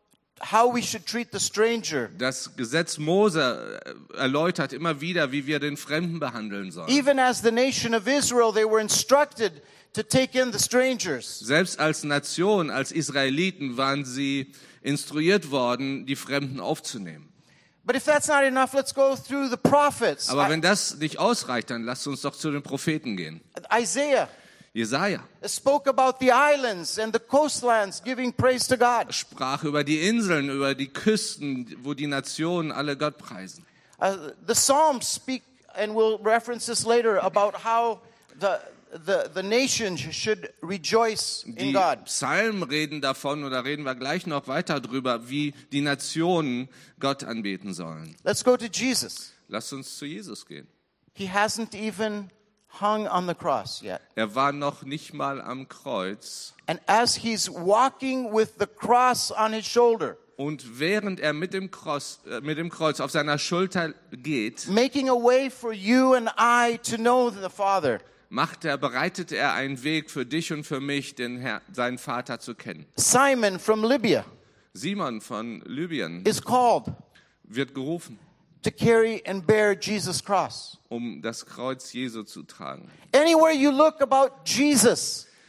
S5: how we should treat the stranger.
S6: Das Gesetz Mose äh, erläutert immer wieder, wie wir den Fremden behandeln sollen.
S5: Even as the nation of Israel, they were instructed to take in the strangers.
S6: Selbst als Nation, als Israeliten waren sie instruiert worden, die Fremden aufzunehmen.
S5: But if that's not enough, let's go through the prophets.
S6: Aber wenn das nicht ausreicht, dann lasst uns doch zu den Propheten gehen.
S5: I- Isaiah
S6: Jesaja
S5: spoke about the islands and the coastlands giving praise to God.
S6: sprach über die Inseln, über die Küsten, wo die Nationen alle Gott preisen.
S5: Uh, the Psalms speak, and we'll reference this later, about how the the the nations should rejoice in
S6: Die
S5: God.
S6: Psalmen reden davon, und da reden wir gleich noch weiter drüber, wie die Nationen Gott anbeten sollen.
S5: Let's go to Jesus.
S6: Lasst uns zu Jesus gehen.
S5: He hasn't even hung on the cross yet.
S6: Er war noch nicht mal am Kreuz.
S5: And as he's walking with the cross on his shoulder,
S6: Und während er mit dem, Kreuz, äh, mit dem Kreuz auf seiner Schulter geht,
S5: making a way for you and I to know the Father,
S6: macht er, bereitet er einen Weg für dich und für mich, den Herr, seinen Vater zu kennen.
S5: Simon from Libya
S6: Simon von Libyen
S5: is called
S6: wird gerufen,
S5: to carry and bear Jesus' cross.
S6: um das Kreuz Jesu zu tragen.
S5: Anywhere you look about Jesus,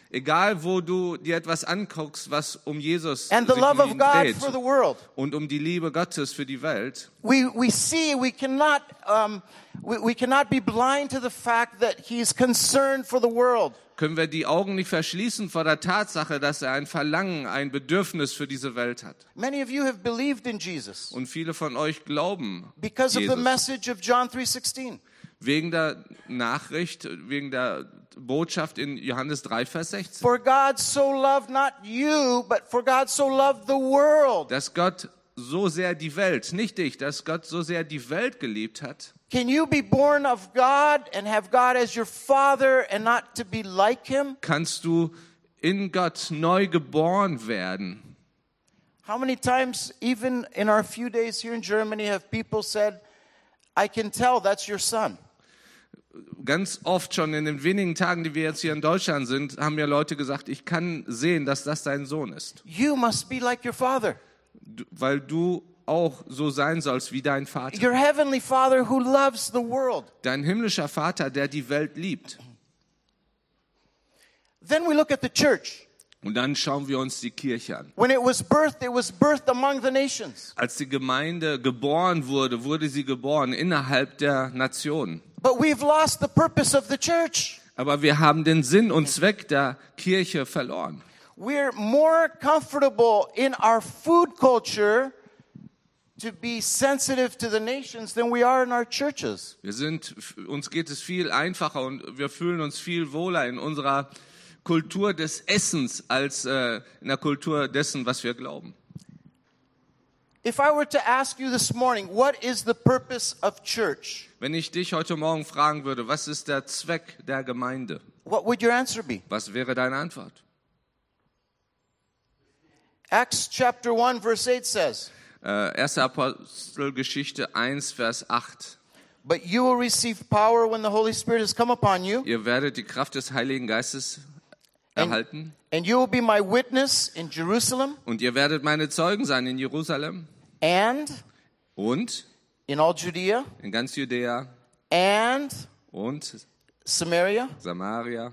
S6: Egal, wo du dir etwas anguckst, was um Jesus
S5: and the
S6: sich
S5: love
S6: um
S5: of
S6: ihn
S5: God
S6: dreht
S5: for the world.
S6: und um die Liebe Gottes für die Welt,
S5: We, we see, we cannot, um, we, we cannot be blind to the fact that he's concerned for the world.
S6: können wir die Augen nicht verschließen vor der Tatsache, dass er ein Verlangen, ein Bedürfnis für diese Welt hat.
S5: Many of you have believed in Jesus
S6: Und viele von euch glauben
S5: because of the
S6: Jesus.
S5: message of John three sixteen.
S6: Wegen der Nachricht, wegen der Botschaft in Johannes drei, Vers sechzehn.
S5: For God so loved not you, but for God so loved the world.
S6: Dass Gott so sehr die Welt, nicht dich, dass Gott so sehr die Welt geliebt hat.
S5: Can you be born of God and have God as your father and not to be like him?
S6: Kannst du in Gott neu geboren werden?
S5: How many times, even in our few days here in Germany, have people said, I can tell that's your son?
S6: Ganz oft schon in den wenigen Tagen, die wir jetzt hier in Deutschland sind, haben mir Leute gesagt, ich kann sehen, dass das dein Sohn ist.
S5: You must be like your father.
S6: Du, weil du auch so sein sollst wie dein Vater.
S5: Your heavenly Father who loves the world.
S6: Dein himmlischer Vater, der die Welt liebt.
S5: Then we look at the church.
S6: Und dann schauen wir uns die Kirche an.
S5: When it was birthed, it was birthed among the nations.
S6: Als die Gemeinde geboren wurde, wurde sie geboren innerhalb der Nationen.
S5: But we've lost the purpose of the church.
S6: Aber wir haben den Sinn und Zweck der Kirche verloren.
S5: We're more comfortable in our food culture to be sensitive to the nations than we are in our churches.
S6: Wir sind, uns geht es viel einfacher und wir fühlen uns viel wohler in unserer Kultur des Essens als äh, in der Kultur dessen, was wir glauben.
S5: If I were to ask you this morning, what is the purpose of church?
S6: Wenn ich dich heute Morgen fragen würde, was ist der Zweck der Gemeinde?
S5: What would your answer be?
S6: Was wäre deine Antwort?
S5: Acts chapter one verse eight says,
S6: Äh, erste Apostelgeschichte eins, Vers acht.
S5: but you will receive power when the Holy Spirit has come upon you,
S6: Ihr werdet die Kraft des Heiligen Geistes erhalten
S5: and you will be my witness in Jerusalem
S6: und ihr werdet meine Zeugen sein in Jerusalem
S5: and
S6: und
S5: in all Judea
S6: in ganz Judäa
S5: and
S6: und
S5: Samaria
S6: Samaria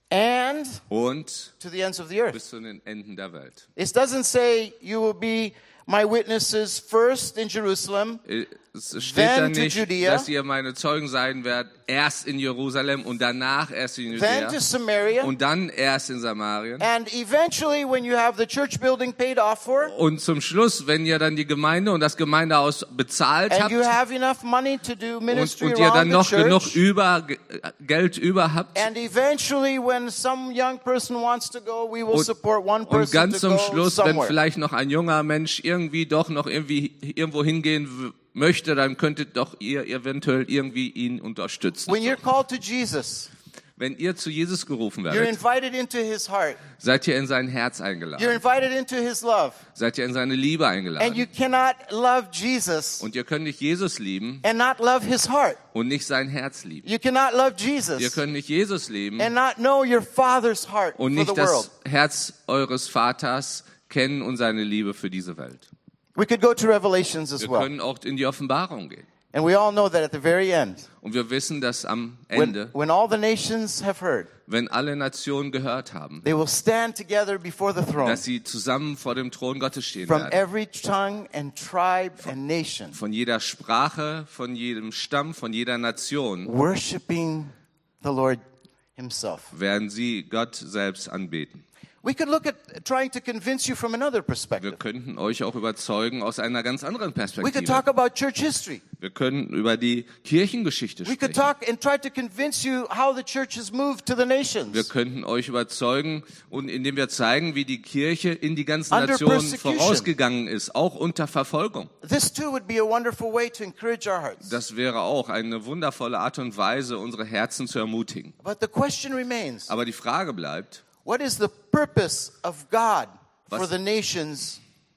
S5: and
S6: und
S5: to the ends of the earth.
S6: bis zu den Enden der Welt.
S5: It doesn't say you will be my witnesses first in Jerusalem,
S6: Es steht da
S5: then to
S6: nicht,
S5: Judea,
S6: dass ihr meine Zeugen sein werdet, erst in Jerusalem und danach erst in
S5: then to
S6: Judäa
S5: Samaria,
S6: und dann erst in Samarien.
S5: and eventually when you have the church building paid off for,
S6: Und zum Schluss, wenn ihr dann die Gemeinde und das Gemeindehaus bezahlt
S5: and
S6: habt
S5: you have enough money to do
S6: und,
S5: ministry
S6: und ihr dann
S5: around the
S6: noch genug
S5: church,
S6: über, Geld über habt
S5: and eventually when some young person wants to go, we will
S6: und,
S5: support one
S6: und
S5: person
S6: ganz
S5: to
S6: zum
S5: go
S6: Schluss, wenn
S5: somewhere.
S6: vielleicht noch ein junger Mensch irgendwie doch noch irgendwie irgendwo hingehen w- möchte, dann könntet doch ihr eventuell irgendwie ihn unterstützen.
S5: When you're called to Jesus,
S6: Wenn ihr zu Jesus gerufen
S5: you're
S6: werdet,
S5: invited into his heart.
S6: seid ihr in sein Herz
S5: You're
S6: eingeladen.
S5: invited into his love.
S6: Seid ihr in seine Liebe
S5: And you
S6: eingeladen.
S5: cannot love Jesus
S6: Und ihr könnt nicht Jesus lieben
S5: and not love his heart.
S6: und nicht sein Herz lieben.
S5: You cannot love
S6: Ihr
S5: Jesus
S6: könnt nicht Jesus lieben
S5: and not know your Father's heart
S6: und
S5: for the
S6: nicht
S5: world.
S6: das Herz eures Vaters kennen und seine Liebe für diese Welt.
S5: We could go to Revelations as
S6: Wir
S5: well.
S6: können auch in die Offenbarung gehen.
S5: And we all know that at the very end,
S6: Und wir wissen, dass am
S5: when,
S6: Ende,
S5: when all the nations have heard,
S6: wenn alle Nationen gehört haben,
S5: they will stand together before the throne
S6: dass sie zusammen vor dem Thron Gottes stehen
S5: from
S6: werden.
S5: every tongue and tribe and nation,
S6: Von jeder Sprache, von jedem Stamm, von jeder Nation
S5: worshiping the Lord himself.
S6: werden sie Gott selbst anbeten.
S5: We could look at trying to convince you from another
S6: Wir
S5: perspective.
S6: könnten euch auch überzeugen aus einer ganz anderen
S5: We could
S6: Perspektive.
S5: talk about church history.
S6: Wir können über die Kirchengeschichte
S5: We could
S6: sprechen.
S5: talk and try to convince you how the church has moved to the
S6: Wir
S5: nations.
S6: könnten euch überzeugen, und indem wir zeigen, wie die Kirche in die ganzen
S5: Under
S6: Nationen
S5: persecution.
S6: vorausgegangen ist, auch unter Verfolgung.
S5: This too would be a wonderful way to encourage our hearts.
S6: Das wäre auch eine wundervolle Art und Weise, unsere Herzen zu ermutigen.
S5: But the question remains,
S6: Aber die Frage bleibt,
S5: what is the purpose of God for
S6: Was-
S5: the nations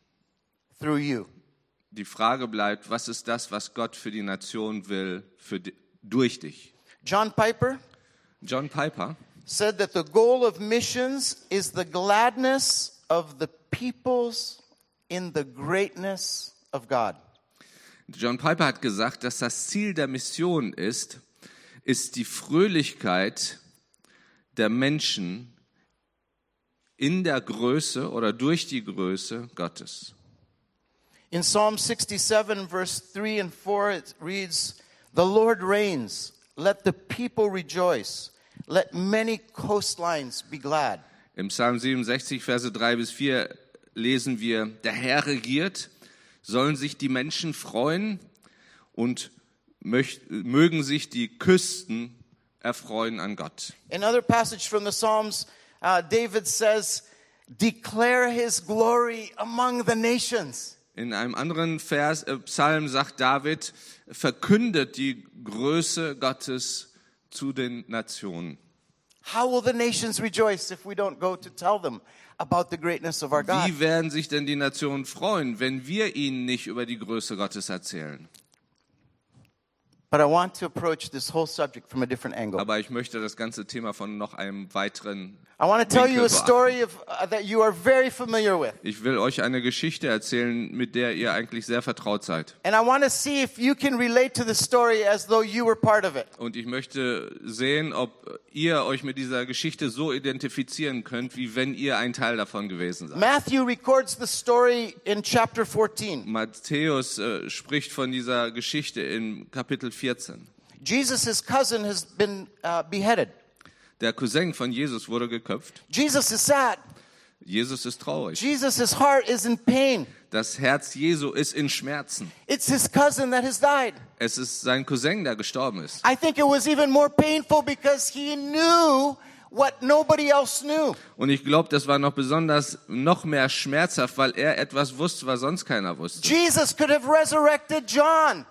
S5: through you?
S6: die Frage bleibt, was ist das, was Gott für die Nation will, für di- durch dich?
S5: John Piper
S6: John Piper
S5: said that the goal of missions is the gladness of the peoples in the greatness of God.
S6: John Piper hat gesagt, dass das Ziel der Mission ist, ist die Fröhlichkeit der Menschen in der Größe oder durch die Größe Gottes.
S5: In Psalm sixty-seven, verse three and four, it reads, "The Lord reigns, let the people rejoice, let many coastlines be glad."
S6: Im Psalm siebenundsechzig, Verse drei bis vier lesen wir, der Herr regiert, sollen sich die Menschen freuen und möcht, mögen sich die Küsten erfreuen an Gott.
S5: Another passage from the Psalms, uh, David says, "Declare his glory among the nations."
S6: In einem anderen Vers, äh, Psalm sagt David, verkündet die Größe Gottes zu den Nationen.
S5: How will the nations rejoice if we don't go to tell them about the greatness of our God?
S6: Wie werden sich denn die Nationen freuen, wenn wir ihnen nicht über die Größe Gottes erzählen?
S5: But I want to approach this whole subject from a different angle.
S6: Aber ich möchte das ganze Thema von noch einem weiteren
S5: I want to tell you a
S6: Winkel
S5: story of, uh, that you are very familiar with.
S6: Ich will euch eine Geschichte erzählen, mit der ihr eigentlich sehr vertraut seid.
S5: And I want to see if you can relate to the story as though you were part of it.
S6: Und ich möchte sehen, ob ihr euch mit dieser Geschichte so identifizieren könnt, wie wenn ihr ein Teil davon gewesen seid.
S5: Matthew records the story in chapter fourteen.
S6: Matthäus äh, spricht von dieser Geschichte in Kapitel vierzehn.
S5: Jesus, his cousin, has been uh, beheaded.
S6: Der Cousin von Jesus wurde geköpft.
S5: Jesus is sad.
S6: Jesus ist traurig.
S5: Jesus, his heart is in pain.
S6: Das Herz Jesu ist in Schmerzen.
S5: It's his cousin that has died.
S6: Es ist sein Cousin, der gestorben ist.
S5: I think it was even more painful because he knew what nobody else knew.
S6: Und ich glaube, das war noch besonders noch mehr schmerzhaft, weil er etwas wusste, was sonst keiner wusste.
S5: Jesus could have resurrected John.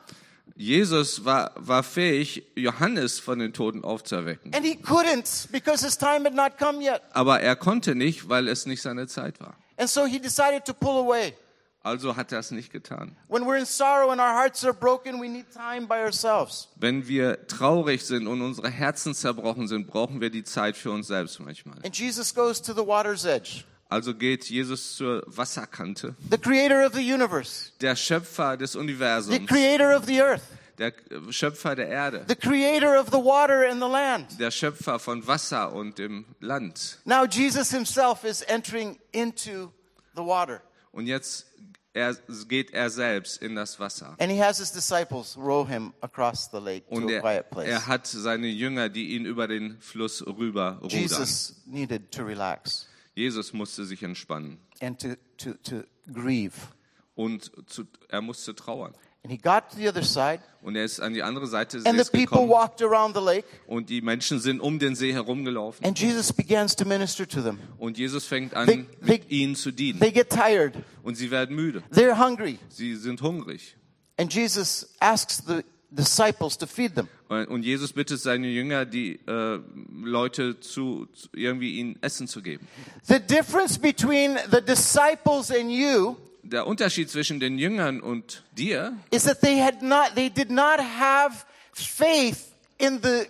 S6: Jesus war, war fähig, Johannes von den Toten aufzuerwecken.
S5: And he couldn't because his time had not come yet.
S6: Aber er konnte nicht, weil es nicht seine Zeit war.
S5: And so he decided to pull away.
S6: Also hat er es nicht getan.
S5: When we're in sorrow and our hearts are broken, we need time by ourselves.
S6: Wenn wir traurig sind und unsere Herzen zerbrochen sind, brauchen wir die Zeit für uns selbst manchmal.
S5: And Jesus goes to the water's edge.
S6: Also geht Jesus zur Wasserkante.
S5: The creator of the universe.
S6: Der Schöpfer des
S5: The
S6: Universums.
S5: creator of the earth.
S6: Der Schöpfer der Erde.
S5: The creator of the water and the land.
S6: Der Schöpfer von Wasser und dem Land.
S5: Now Jesus himself is entering into the water.
S6: Und jetzt er, geht er selbst in das Wasser.
S5: And he has his disciples row him across the lake to
S6: Und
S5: a
S6: er,
S5: quiet place.
S6: er hat seine Jünger, die ihn über den Fluss rüber rudern.
S5: Jesus needed to relax
S6: Jesus musste sich entspannen
S5: and to, to, to grieve.
S6: und zu, er musste trauern.
S5: And he got to the other side,
S6: Und er ist an die andere Seite des
S5: and the
S6: Sees
S5: people
S6: gekommen.
S5: walked around the lake,
S6: Und die Menschen sind um den See herumgelaufen.
S5: and Jesus begins to minister to them.
S6: Und Jesus fängt an,
S5: They- they-
S6: mit ihnen zu dienen.
S5: They get tired.
S6: Und sie werden müde.
S5: They're hungry.
S6: Sie sind hungrig.
S5: And Jesus asks the disciples to feed them.
S6: Und Jesus bittet seine Jünger, die äh, Leute zu, zu irgendwie ihnen Essen zu geben.
S5: The difference between the disciples and you
S6: Der Unterschied zwischen den Jüngern und dir
S5: is that they had not they did not have faith in the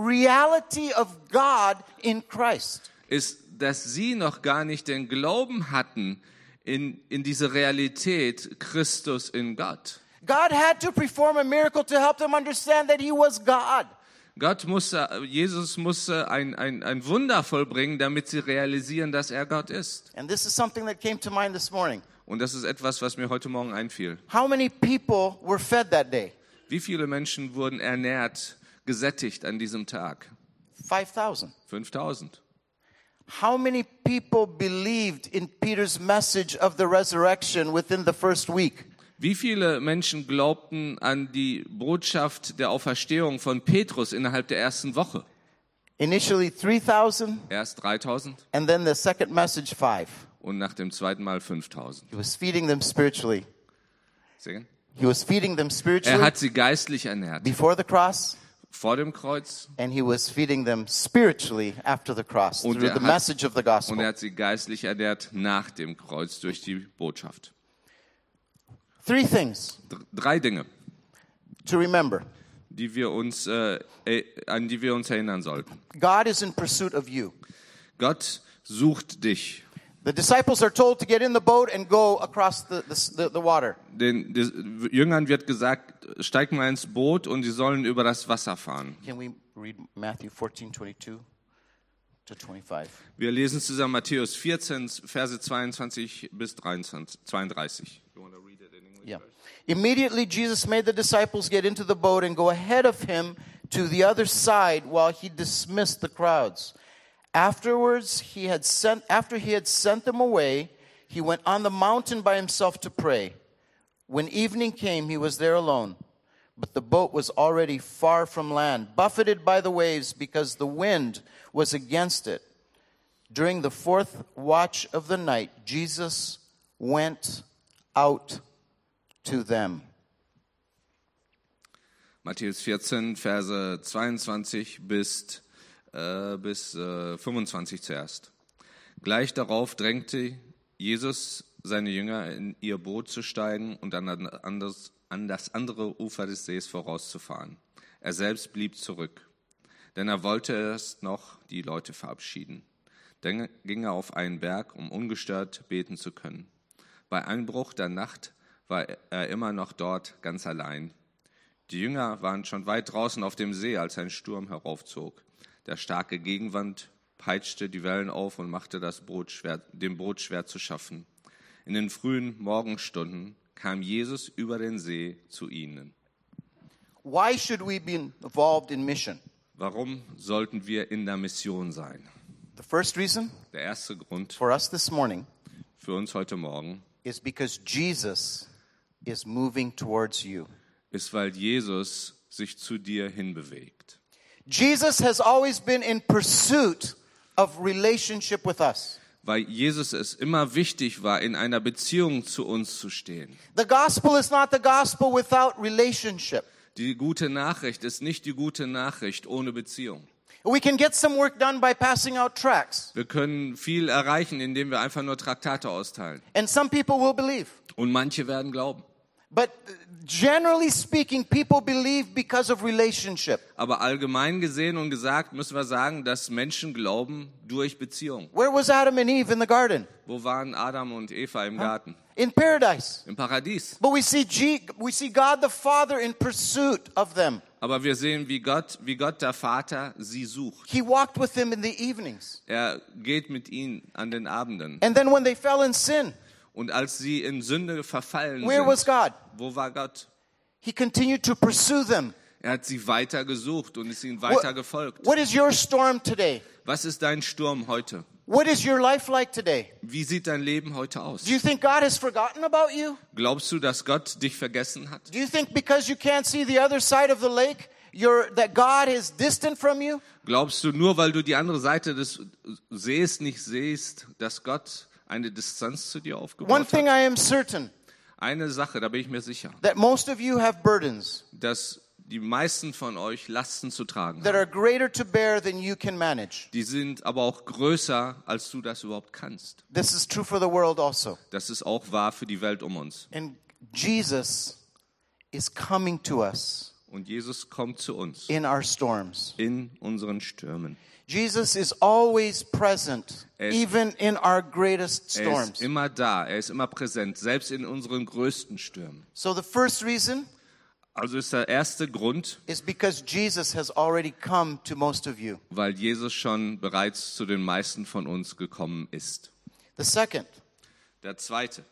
S5: reality of God in Christ.
S6: ist, dass sie noch gar nicht den Glauben hatten in, in diese Realität Christus in Gott.
S5: God had to perform a miracle to help them understand that he was God.
S6: Gott musste, Jesus musste ein, ein, ein Wunder vollbringen, damit sie realisieren, dass er Gott ist.
S5: And this is something that came to mind this morning.
S6: Und das ist etwas, was mir heute Morgen einfiel.
S5: How many people were fed that day?
S6: Wie viele Menschen wurden ernährt, gesättigt an diesem Tag?
S5: five thousand.
S6: fünftausend.
S5: How many people believed in Peter's message of the resurrection within the first week?
S6: Wie viele Menschen glaubten an die Botschaft der Auferstehung von Petrus innerhalb der ersten Woche?
S5: Initially three thousand,
S6: Erst dreitausend
S5: and then the second message five.
S6: und nach dem zweiten Mal fünftausend.
S5: He was feeding them spiritually.
S6: Singen.
S5: He was feeding them
S6: Er
S5: spiritually
S6: hat sie geistlich ernährt
S5: before the cross,
S6: vor dem Kreuz
S5: and he was feeding them spiritually after the cross
S6: Und
S5: through
S6: er
S5: the
S6: hat-
S5: message of the
S6: und
S5: gospel.
S6: er hat sie geistlich ernährt nach dem Kreuz durch die Botschaft.
S5: Three things
S6: Dr- Drei Dinge,
S5: to remember.
S6: die wir uns, äh, äh, an die wir uns erinnern sollten.
S5: God is in pursuit of you.
S6: Gott sucht dich.
S5: The disciples are told to get in the boat and go across the, the, the, the water.
S6: Den, den Jüngern wird gesagt, steig mal ins Boot und sie sollen über das Wasser fahren.
S5: Can we read Matthew fourteen, twenty-two to twenty-five.
S6: Wir lesen zusammen Matthäus vierzehn, Verse zweiundzwanzig bis dreiundzwanzig, zweiunddreißig. You want to read it in English?
S5: Yeah. Immediately Jesus made the disciples get into the boat and go ahead of him to the other side while he dismissed the crowds. Afterwards, he had sent after he had sent them away, he went on the mountain by himself to pray. When evening came, he was there alone. But the boat was already far from land, buffeted by the waves because the wind was against it. During the fourth watch of the night, Jesus went out to them.
S6: Matthäus vierzehn, Verse zweiundzwanzig bis, äh, bis äh, fünfundzwanzig zuerst. Gleich darauf drängte Jesus seine Jünger, in ihr Boot zu steigen und an, an, das, an das andere Ufer des Sees vorauszufahren. Er selbst blieb zurück, denn er wollte erst noch die Leute verabschieden. Dann ging er auf einen Berg, um ungestört beten zu können. Bei Einbruch der Nacht war er immer noch dort, ganz allein. Die Jünger waren schon weit draußen auf dem See, als ein Sturm heraufzog. Der starke Gegenwind peitschte die Wellen auf und machte das Boot schwer, dem Boot schwer zu schaffen. In den frühen Morgenstunden kam Jesus über den See zu ihnen.
S5: Why should we be involved in mission?
S6: Warum sollten wir in der Mission sein?
S5: The first reason
S6: Der erste Grund
S5: for us this morning
S6: für uns heute Morgen
S5: is because Jesus is moving towards you.
S6: ist, weil Jesus sich zu dir hinbewegt.
S5: Jesus has always been in pursuit of relationship with us.
S6: Weil Jesus es immer wichtig war, in einer Beziehung zu uns zu stehen.
S5: The gospel is not the gospel without relationship.
S6: Die gute Nachricht ist nicht die gute Nachricht ohne Beziehung.
S5: We can get some work done by passing out tracts.
S6: Wir können viel erreichen, indem wir einfach nur Traktate austeilen.
S5: And some people will believe.
S6: Und manche werden glauben.
S5: But generally speaking, people believe because of relationship.
S6: Aber allgemein gesehen und gesagt müssen wir sagen, dass Menschen glauben durch Beziehung.
S5: Where was Adam and Eve in the garden?
S6: Wo waren Adam und Eva im Garten?
S5: In paradise.
S6: Im Paradies.
S5: But we see G- we see God the Father in pursuit of them.
S6: Aber wir sehen, wie Gott, wie Gott der Vater sie sucht.
S5: He walked with them in the evenings.
S6: Er geht mit ihnen an den Abenden.
S5: And then when they fell in sin,
S6: Und als sie in Sünde verfallen
S5: where was
S6: sind,
S5: God?
S6: wo war Gott?
S5: He continued to pursue them.
S6: Er hat sie weiter gesucht und ist ihnen weiter
S5: What,
S6: gefolgt.
S5: what is your storm today?
S6: Was ist dein Sturm heute?
S5: What is your life like today?
S6: Wie sieht dein Leben heute aus?
S5: Do you think God has forgotten about you?
S6: Glaubst du, dass Gott dich vergessen hat?
S5: Do you think because you can't see the other side of the lake, you're, that God is distant from you?
S6: Glaubst du, nur weil du die andere Seite des Sees nicht siehst, dass Gott eine Distanz zu dir
S5: One
S6: aufgebaut
S5: thing
S6: hat?
S5: I am certain,
S6: Eine Sache, da bin ich mir sicher,
S5: that most of you have burdens
S6: dass die meisten von euch Lasten zu tragen
S5: that
S6: haben.
S5: are greater to bear than you can manage.
S6: Die sind aber auch größer, als du das überhaupt kannst.
S5: This is true for the world also.
S6: Das ist auch wahr für die Welt um uns.
S5: And Jesus is coming to us
S6: Und Jesus kommt zu uns
S5: in our storms.
S6: in unseren Stürmen.
S5: Jesus is always present,
S6: Er ist-
S5: even in our greatest
S6: Er
S5: storms.
S6: ist immer da, er ist immer präsent, selbst in unseren größten Stürmen.
S5: So the first reason
S6: Also ist der erste Grund,
S5: is because Jesus has already come to most of you.
S6: weil Jesus schon bereits zu den meisten von uns gekommen ist.
S5: The second,
S6: Der zweite,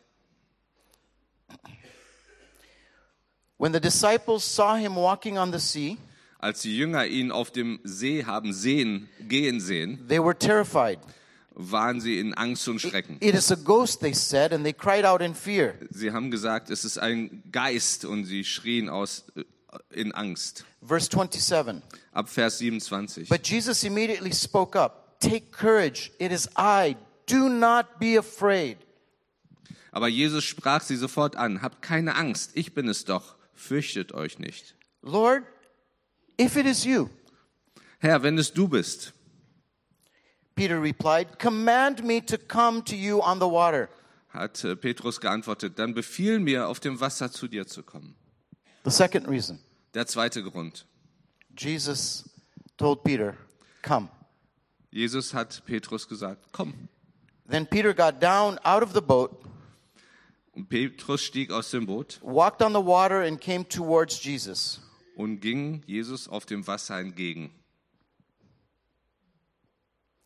S5: when the disciples saw him walking on the sea,
S6: als die Jünger ihn auf dem See haben sehen, gehen sehen,
S5: they were terrified.
S6: waren sie in Angst und Schrecken.
S5: It is a ghost, they said, and they cried out in fear.
S6: Sie haben gesagt, es ist ein Geist und sie schrien aus äh, in Angst.
S5: Verse twenty-seven.
S6: Ab Vers siebenundzwanzig.
S5: But Jesus immediately spoke up. Take courage, it is I. Do not be afraid.
S6: Aber Jesus sprach sie sofort an. Habt keine Angst, ich bin es doch. Fürchtet euch nicht.
S5: Lord, if it is you,
S6: Herr, wenn es du bist,
S5: Peter replied, command me to come to you on the water.
S6: hat äh, Petrus geantwortet, dann befiehl mir, auf dem Wasser zu dir zu kommen.
S5: The second reason,
S6: Der zweite Grund.
S5: Jesus told Peter, come.
S6: Jesus hat Petrus gesagt, komm.
S5: Then Peter got down out of the boat,
S6: Und Petrus stieg aus dem Boot
S5: walked on the water, and came towards Jesus.
S6: und ging Jesus auf dem Wasser entgegen.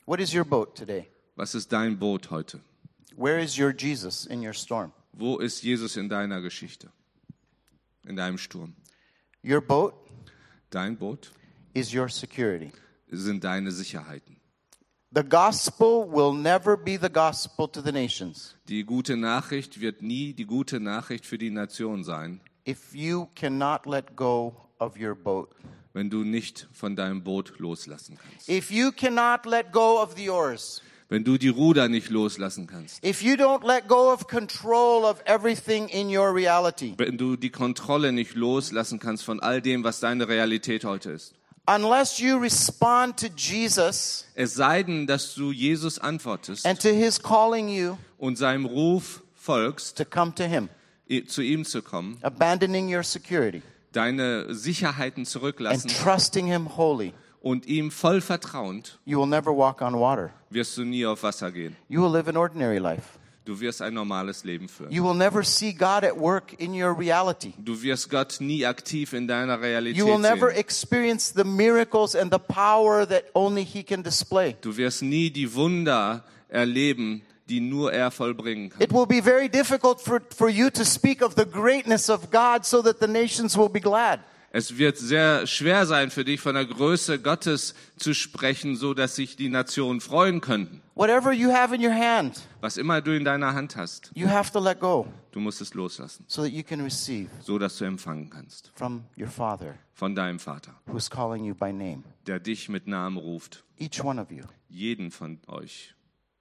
S5: What is your boat today?
S6: Was ist dein Boot heute?
S5: Where is your Jesus in your storm?
S6: Wo ist Jesus in deiner Geschichte? In deinem Sturm?
S5: Your boat
S6: Dein Boot
S5: is your security.
S6: sind deine Sicherheiten.
S5: The gospel will never be the gospel to the nations
S6: Die gute Nachricht wird nie die gute Nachricht für die Nation sein,
S5: if you cannot let go of your boat.
S6: wenn du nicht von deinem Boot loslassen kannst.
S5: If you cannot let go of the oars.
S6: Wenn du die Ruder nicht loslassen kannst.
S5: If you don't let go of control of everything in your reality.
S6: Wenn du die Kontrolle nicht loslassen kannst von all dem, was deine Realität heute ist.
S5: Unless you respond to Jesus
S6: Es sei denn, dass du Jesus antwortest
S5: and to his calling you
S6: und seinem Ruf folgst,
S5: to come to him,
S6: zu ihm zu kommen,
S5: abandoning your security
S6: deine Sicherheiten
S5: and
S6: zurücklassen
S5: trusting him wholly,
S6: und ihm voll vertrauend,
S5: you will never walk on water.
S6: wirst du nie auf Wasser gehen.
S5: You will live an ordinary life.
S6: Du wirst ein normales Leben führen.
S5: You will never see God at work in your reality.
S6: Du wirst Gott nie aktiv in deiner Realität
S5: You will never
S6: sehen.
S5: experience the miracles and the power that only he can display.
S6: Du wirst nie die Wunder erleben, die nur er vollbringen kann.
S5: It will be very difficult for, for you to speak of the greatness of God so that the nations will be glad.
S6: Es wird sehr schwer sein für dich, von der Größe Gottes zu sprechen, so dass sich die Nationen freuen könnten.
S5: Whatever you have in your hand,
S6: Was immer du in deiner Hand hast,
S5: you have to let go
S6: du musst es loslassen,
S5: so that you can receive
S6: so dass du empfangen kannst
S5: from your Father
S6: von deinem Vater,
S5: who is calling you by name.
S6: der dich mit Namen ruft,
S5: Each one of you.
S6: jeden von euch.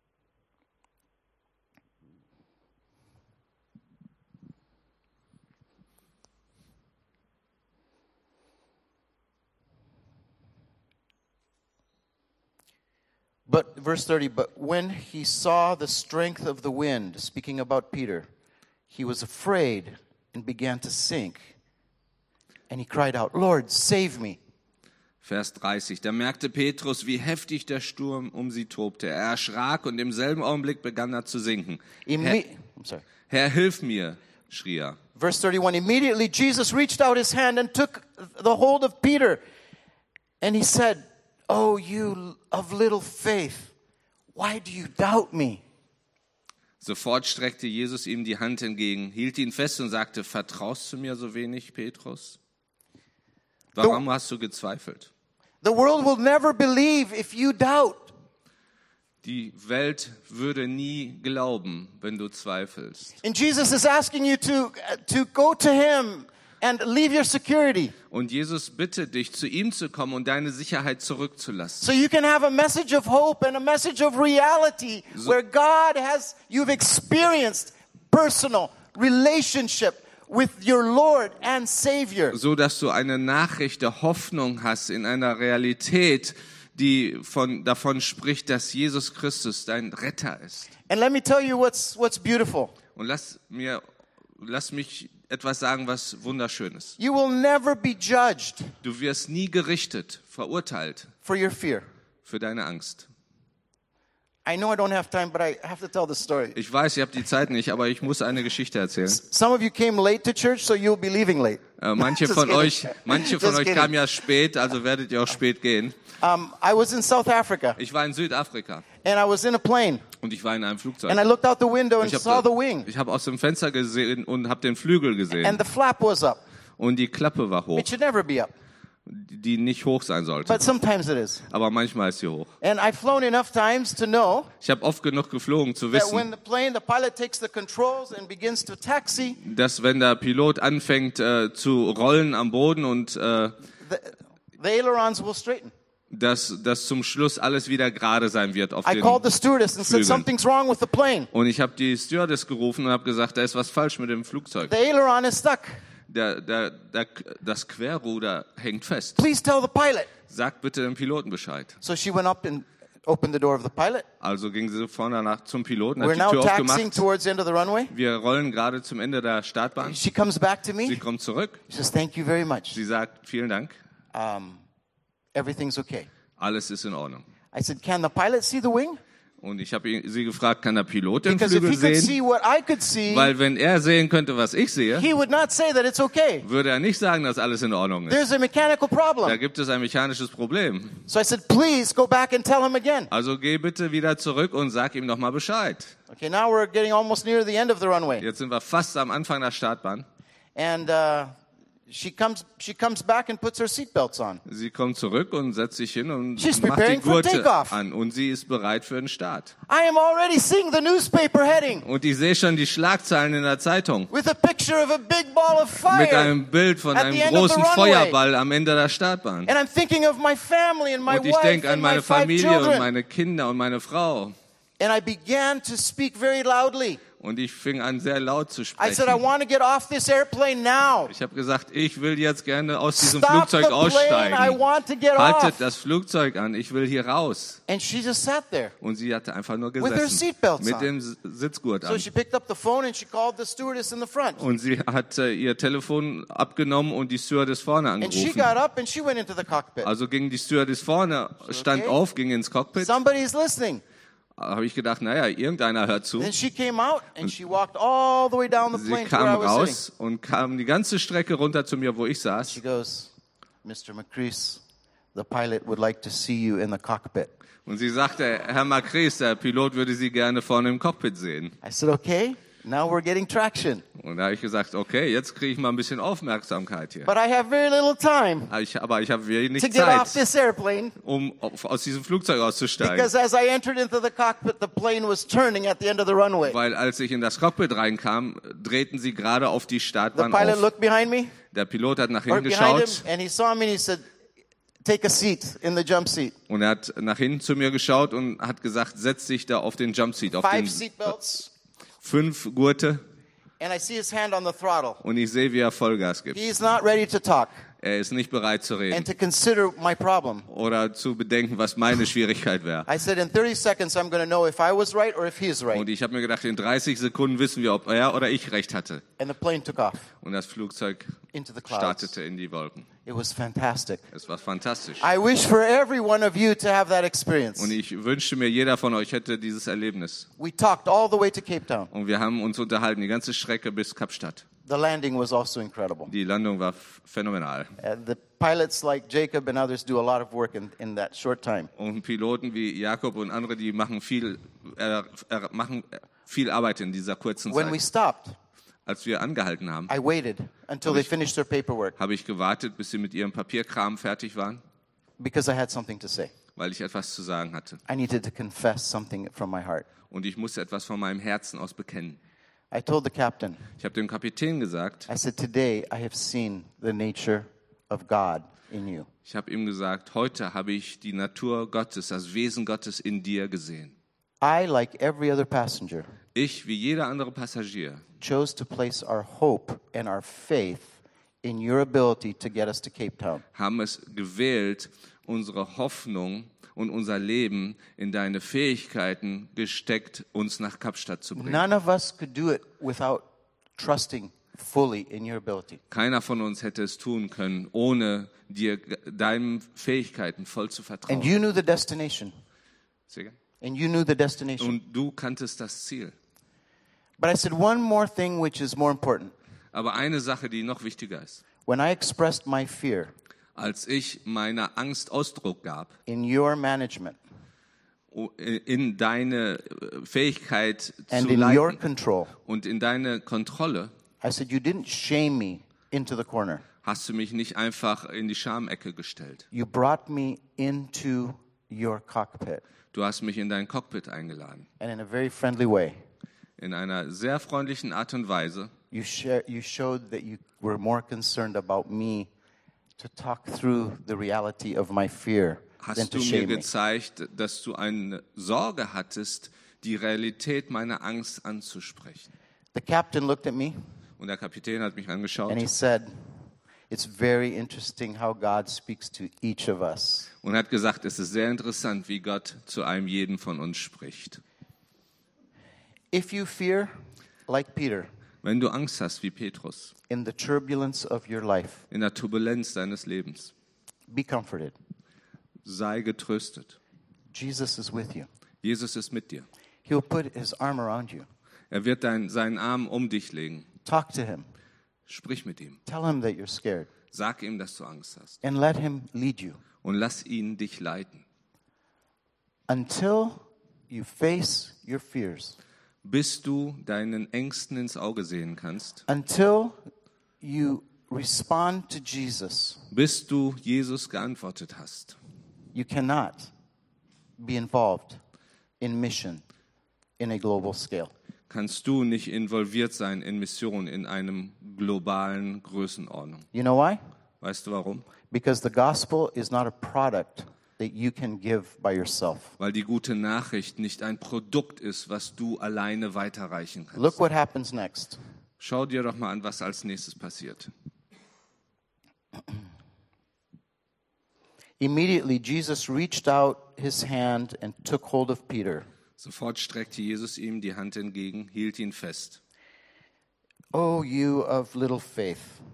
S5: But, verse thirty, but when he saw the strength of the wind, speaking about Peter, he was afraid and began to sink. And he cried out, Lord, save me.
S6: Vers dreißig. Da merkte Petrus, wie heftig der Sturm um sie tobte. Er erschrak und im selben Augenblick begann er zu sinken. Herr,
S5: Imme- I'm sorry.
S6: Herr, hilf mir, schrie er.
S5: Verse thirty-one, immediately Jesus reached out his hand and took the hold of Peter. And he said, Oh, you of little faith, why do you doubt me?
S6: Sofort streckte Jesus ihm die Hand entgegen, hielt ihn fest und sagte, vertraust du mir so wenig, Petrus? Warum hast du gezweifelt?
S5: The world will never believe if you doubt.
S6: Die Welt würde nie glauben, wenn du zweifelst.
S5: And Jesus is asking you to, to go to him and leave your security.
S6: Und Jesus bittet dich, zu ihm zu kommen und deine Sicherheit zurückzulassen.
S5: So you can have a message of hope and a message of reality where God has, you've experienced personal relationship with your Lord and Savior.
S6: So dass du eine Nachricht der Hoffnung hast in einer Realität, die von, davon spricht, dass Jesus Christus dein Retter ist.
S5: And let me tell you what's, what's beautiful.
S6: Und lass mir, lass mich etwas sagen, was wunderschön ist.
S5: You will never be judged
S6: Du wirst nie gerichtet, verurteilt
S5: for your fear.
S6: für deine Angst.
S5: I know I don't have time, but I have to tell the story.
S6: Ich weiß, ihr habt die Zeit nicht, aber ich muss eine Geschichte erzählen.
S5: Some of you came late to church, so you'll be leaving late.
S6: Äh, manche
S5: Just
S6: von
S5: kidding.
S6: euch, manche von
S5: Just
S6: euch
S5: kidding.
S6: kamen ja spät, also werdet ihr auch spät gehen.
S5: Um, I was in South Africa,
S6: Ich war in Südafrika
S5: and I was in a plane,
S6: und ich war in einem Flugzeug.
S5: and I looked out the window and
S6: Ich
S5: saw the
S6: habe
S5: wing,
S6: ich hab aus dem Fenster gesehen und habe den Flügel gesehen
S5: and the flap was up.
S6: und die Klappe war hoch,
S5: It should never be up,
S6: die nicht hoch sein sollte.
S5: but sometimes it is.
S6: Aber manchmal ist sie hoch.
S5: And I've flown enough times to know
S6: Ich habe oft genug geflogen zu
S5: that when
S6: wissen,
S5: the plane, the pilot takes the controls and begins to taxi,
S6: dass wenn der Pilot anfängt äh, zu rollen am Boden und äh,
S5: the, the ailerons will straighten.
S6: dass, dass zum Schluss alles wieder gerade sein wird auf
S5: I
S6: den
S5: called the stewardess and said,
S6: Flügeln.
S5: something's wrong with the plane.
S6: Und ich habe die Stewardess gerufen und habe gesagt, da ist was falsch mit dem Flugzeug.
S5: The aileron is stuck.
S6: Der, der, der, das Querruder hängt fest.
S5: Please tell the pilot.
S6: Sag bitte dem Piloten Bescheid.
S5: So she went up and opened the door of the pilot.
S6: Also ging sie vorne danach zum Piloten,
S5: We're
S6: hat
S5: now
S6: die Tür
S5: taxiing
S6: aufgemacht.
S5: towards the end of the runway.
S6: Wir rollen gerade zum Ende der Startbahn.
S5: She comes back to
S6: Sie
S5: me.
S6: kommt zurück.
S5: She says, thank you very much.
S6: Sie sagt, vielen Dank,
S5: Um, everything's okay.
S6: alles ist in Ordnung.
S5: I said, can the pilot see the wing?
S6: Und ich habe sie gefragt, kann der Pilot den
S5: Because if
S6: Flügel
S5: he could
S6: sehen?
S5: see what I could see,
S6: Weil wenn er sehen könnte, was ich sehe,
S5: he would not say that it's okay.
S6: würde er nicht sagen, dass alles in Ordnung ist.
S5: There's a mechanical
S6: Da
S5: problem.
S6: gibt es ein mechanisches Problem.
S5: So I said, please go back and tell him again.
S6: Also geh bitte wieder zurück und sag ihm nochmal Bescheid.
S5: Okay, now we're getting almost near the end of the runway.
S6: Jetzt sind wir fast am Anfang der Startbahn.
S5: And uh, she comes she comes back and puts her seatbelts on.
S6: Sie kommt zurück und setzt sich hin und
S5: She's
S6: macht die
S5: preparing for
S6: Gurte
S5: takeoff.
S6: an. Und sie ist bereit für den Start.
S5: I am already seeing the newspaper heading
S6: Und ich sehe schon die Schlagzeilen in der Zeitung.
S5: with a picture of a big ball of
S6: Mit
S5: fire.
S6: einem Bild von
S5: at
S6: einem
S5: the end of the
S6: großen
S5: runway.
S6: Feuerball am Ende der Startbahn.
S5: And I'm thinking of my family and my
S6: Und ich
S5: wife
S6: denke an
S5: and my
S6: meine
S5: five
S6: Familie und
S5: children.
S6: meine Kinder und meine Frau.
S5: And I began to speak very loudly.
S6: Und ich fing an, sehr laut zu
S5: I said, I
S6: sprechen.
S5: want to get off this airplane now.
S6: Ich habe gesagt, ich will jetzt gerne aus diesem
S5: Stop the
S6: Flugzeug
S5: plane. I
S6: aussteigen.
S5: want to get
S6: Haltet
S5: off.
S6: das Flugzeug an, ich will hier raus.
S5: And she just sat there.
S6: Und sie hatte einfach nur
S5: With her
S6: gesessen.
S5: seatbelts
S6: Mit
S5: on.
S6: dem S- Sitzgurt
S5: So
S6: an.
S5: she picked up the phone and she called the stewardess in the front.
S6: Und sie hat äh, ihr Telefon abgenommen und die Stewardess vorne
S5: And she
S6: angerufen.
S5: got up and she went into the cockpit.
S6: Also ging die Stewardess vorne, stand
S5: okay.
S6: auf, ging ins Cockpit.
S5: Somebody's listening.
S6: Da habe ich gedacht, naja, irgendeiner hört zu.
S5: Then she came out and she walked all the way down the
S6: Sie
S5: plane to where
S6: kam
S5: I was sitting.
S6: raus und kam die ganze Strecke runter zu mir, wo ich
S5: She
S6: saß.
S5: goes, Mister McCrease, the pilot would like to see you in the cockpit.
S6: Und sie sagte, Herr Macris, der Pilot würde Sie gerne vorne im Cockpit sehen.
S5: I said, okay, now we're getting traction.
S6: Und da habe ich gesagt, okay, jetzt kriege ich mal ein bisschen Aufmerksamkeit hier.
S5: But I have very little time
S6: Aber ich, aber ich habe wenig
S5: to get off
S6: Zeit,
S5: this airplane
S6: um auf, aus diesem Flugzeug auszusteigen.
S5: because as I entered into the cockpit, the plane was turning at the end of the runway.
S6: Weil als ich in das Cockpit reinkam, drehten sie gerade auf die
S5: The
S6: Startbahn
S5: pilot
S6: auf.
S5: looked behind me,
S6: Der Pilot hat nach
S5: or
S6: hinten
S5: behind him,
S6: geschaut
S5: and he saw me and he said, take a seat in the jump seat.
S6: und er hat nach hinten zu mir geschaut und hat gesagt, setz dich da auf den Jumpseat, auf den
S5: Five seatbelts,
S6: fünf Gurte.
S5: and I see his hand on the throttle.
S6: Und ich sehe, wie er Vollgas gibt.
S5: He's not ready to talk
S6: Er ist nicht bereit zu
S5: and
S6: reden
S5: to consider my problem.
S6: oder zu bedenken, was meine Schwierigkeit wäre.
S5: I said, in thirty seconds, I'm going to know if I was right or if he is right.
S6: Und ich habe mir gedacht, in dreißig Sekunden wissen wir, ob er oder ich recht hatte.
S5: And the plane took off
S6: Und das Flugzeug
S5: into the clouds.
S6: startete in die Wolken.
S5: It was fantastic.
S6: Es war fantastisch.
S5: I wish for every one of you to have that experience.
S6: Und ich wünschte mir, jeder von euch hätte dieses Erlebnis.
S5: We talked all the way to Cape Town.
S6: Und wir haben uns unterhalten, die ganze Strecke bis Kapstadt.
S5: The landing was also incredible.
S6: Die Landung war f- phänomenal.
S5: Uh, the pilots like Jacob and others do a lot of work in, in that short time.
S6: Und Piloten wie Jakob und andere, die machen viel, äh, äh, machen viel Arbeit in dieser kurzen
S5: When we
S6: Zeit.
S5: stopped,
S6: Als wir angehalten haben,
S5: I waited until they finished their paperwork
S6: habe ich gewartet, bis sie mit ihrem Papierkram fertig waren,
S5: because I had something to say.
S6: weil ich etwas zu sagen hatte.
S5: I needed to confess something from my heart.
S6: Und ich musste etwas von meinem Herzen aus bekennen.
S5: I told the captain,
S6: Ich habe dem Kapitän gesagt,
S5: I said, today I have seen the nature of God in you.
S6: ich habe ihm gesagt, heute habe ich die Natur Gottes, das Wesen Gottes in dir gesehen.
S5: I, like every other passenger,
S6: Ich, wie jeder andere Passagier,
S5: chose to place our hope and our faith in your ability to get us to Cape Town.
S6: haben es gewählt, unsere Hoffnung und unser Leben in deine Fähigkeiten gesteckt, uns nach Kapstadt zu bringen.
S5: None of us could do it without trusting fully in your ability.
S6: Keiner von uns hätte es tun können, ohne dir deinen Fähigkeiten voll zu vertrauen.
S5: And you knew the destination.
S6: Sicher?
S5: And you knew the destination.
S6: Und du kanntest das Ziel.
S5: But I said one more thing which is more important.
S6: Aber eine Sache, die noch wichtiger ist.
S5: When I expressed my fear
S6: Als ich meiner Angst Ausdruck gab,
S5: in your management
S6: in deine Fähigkeit
S5: and
S6: zu
S5: in your
S6: leiten
S5: control,
S6: und in deine Kontrolle,
S5: I said you didn't shame me into the corner.
S6: hast du mich nicht einfach in die Schamecke gestellt.
S5: You brought me into your cockpit
S6: Du hast mich in dein Cockpit eingeladen.
S5: and in a very friendly way.
S6: In einer sehr freundlichen Art und Weise.
S5: You, share, you showed that you were more concerned about me to talk through the reality of my fear than
S6: Hast
S5: to
S6: du mir
S5: shame me.
S6: gezeigt, dass du eine Sorge hattest, die Realität meiner Angst anzusprechen.
S5: The captain looked at me
S6: Und der Kapitän hat mich angeschaut
S5: and he said, it's very interesting how God speaks to each of us.
S6: und hat gesagt, es ist sehr interessant, wie Gott zu einem jeden von uns spricht.
S5: If you fear, like Peter,
S6: Wenn du Angst hast wie Petrus
S5: in the turbulence of your life,
S6: in der Turbulenz deines Lebens,
S5: be comforted.
S6: sei getröstet.
S5: Jesus is with you.
S6: Jesus ist mit dir.
S5: He'll put his arm around you.
S6: Er wird dein, seinen Arm um dich legen.
S5: Talk to him.
S6: Sprich mit ihm.
S5: Tell him that you're scared.
S6: Sag ihm, dass du Angst hast.
S5: And let him lead you.
S6: Und lass ihn dich leiten.
S5: Until you face your fears.
S6: Bis du deinen Ängsten ins Auge sehen kannst.
S5: Until you respond to Jesus.
S6: Bis du Jesus geantwortet hast.
S5: You cannot be involved in mission in a global scale.
S6: Kannst du nicht involviert sein in Mission in einem globalen Größenordnung.
S5: You know why?
S6: Weißt du warum?
S5: Because the gospel is not a product that you can give by yourself.
S6: Weil die gute Nachricht nicht ein Produkt ist, was du alleine weiterreichen kannst.
S5: Look what happens next.
S6: Schau dir doch mal an, was als nächstes passiert.
S5: Immediately Jesus reached out his hand and took hold of Peter.
S6: Sofort streckte Jesus ihm die Hand entgegen, hielt ihn fest.
S5: Oh, you of little faith,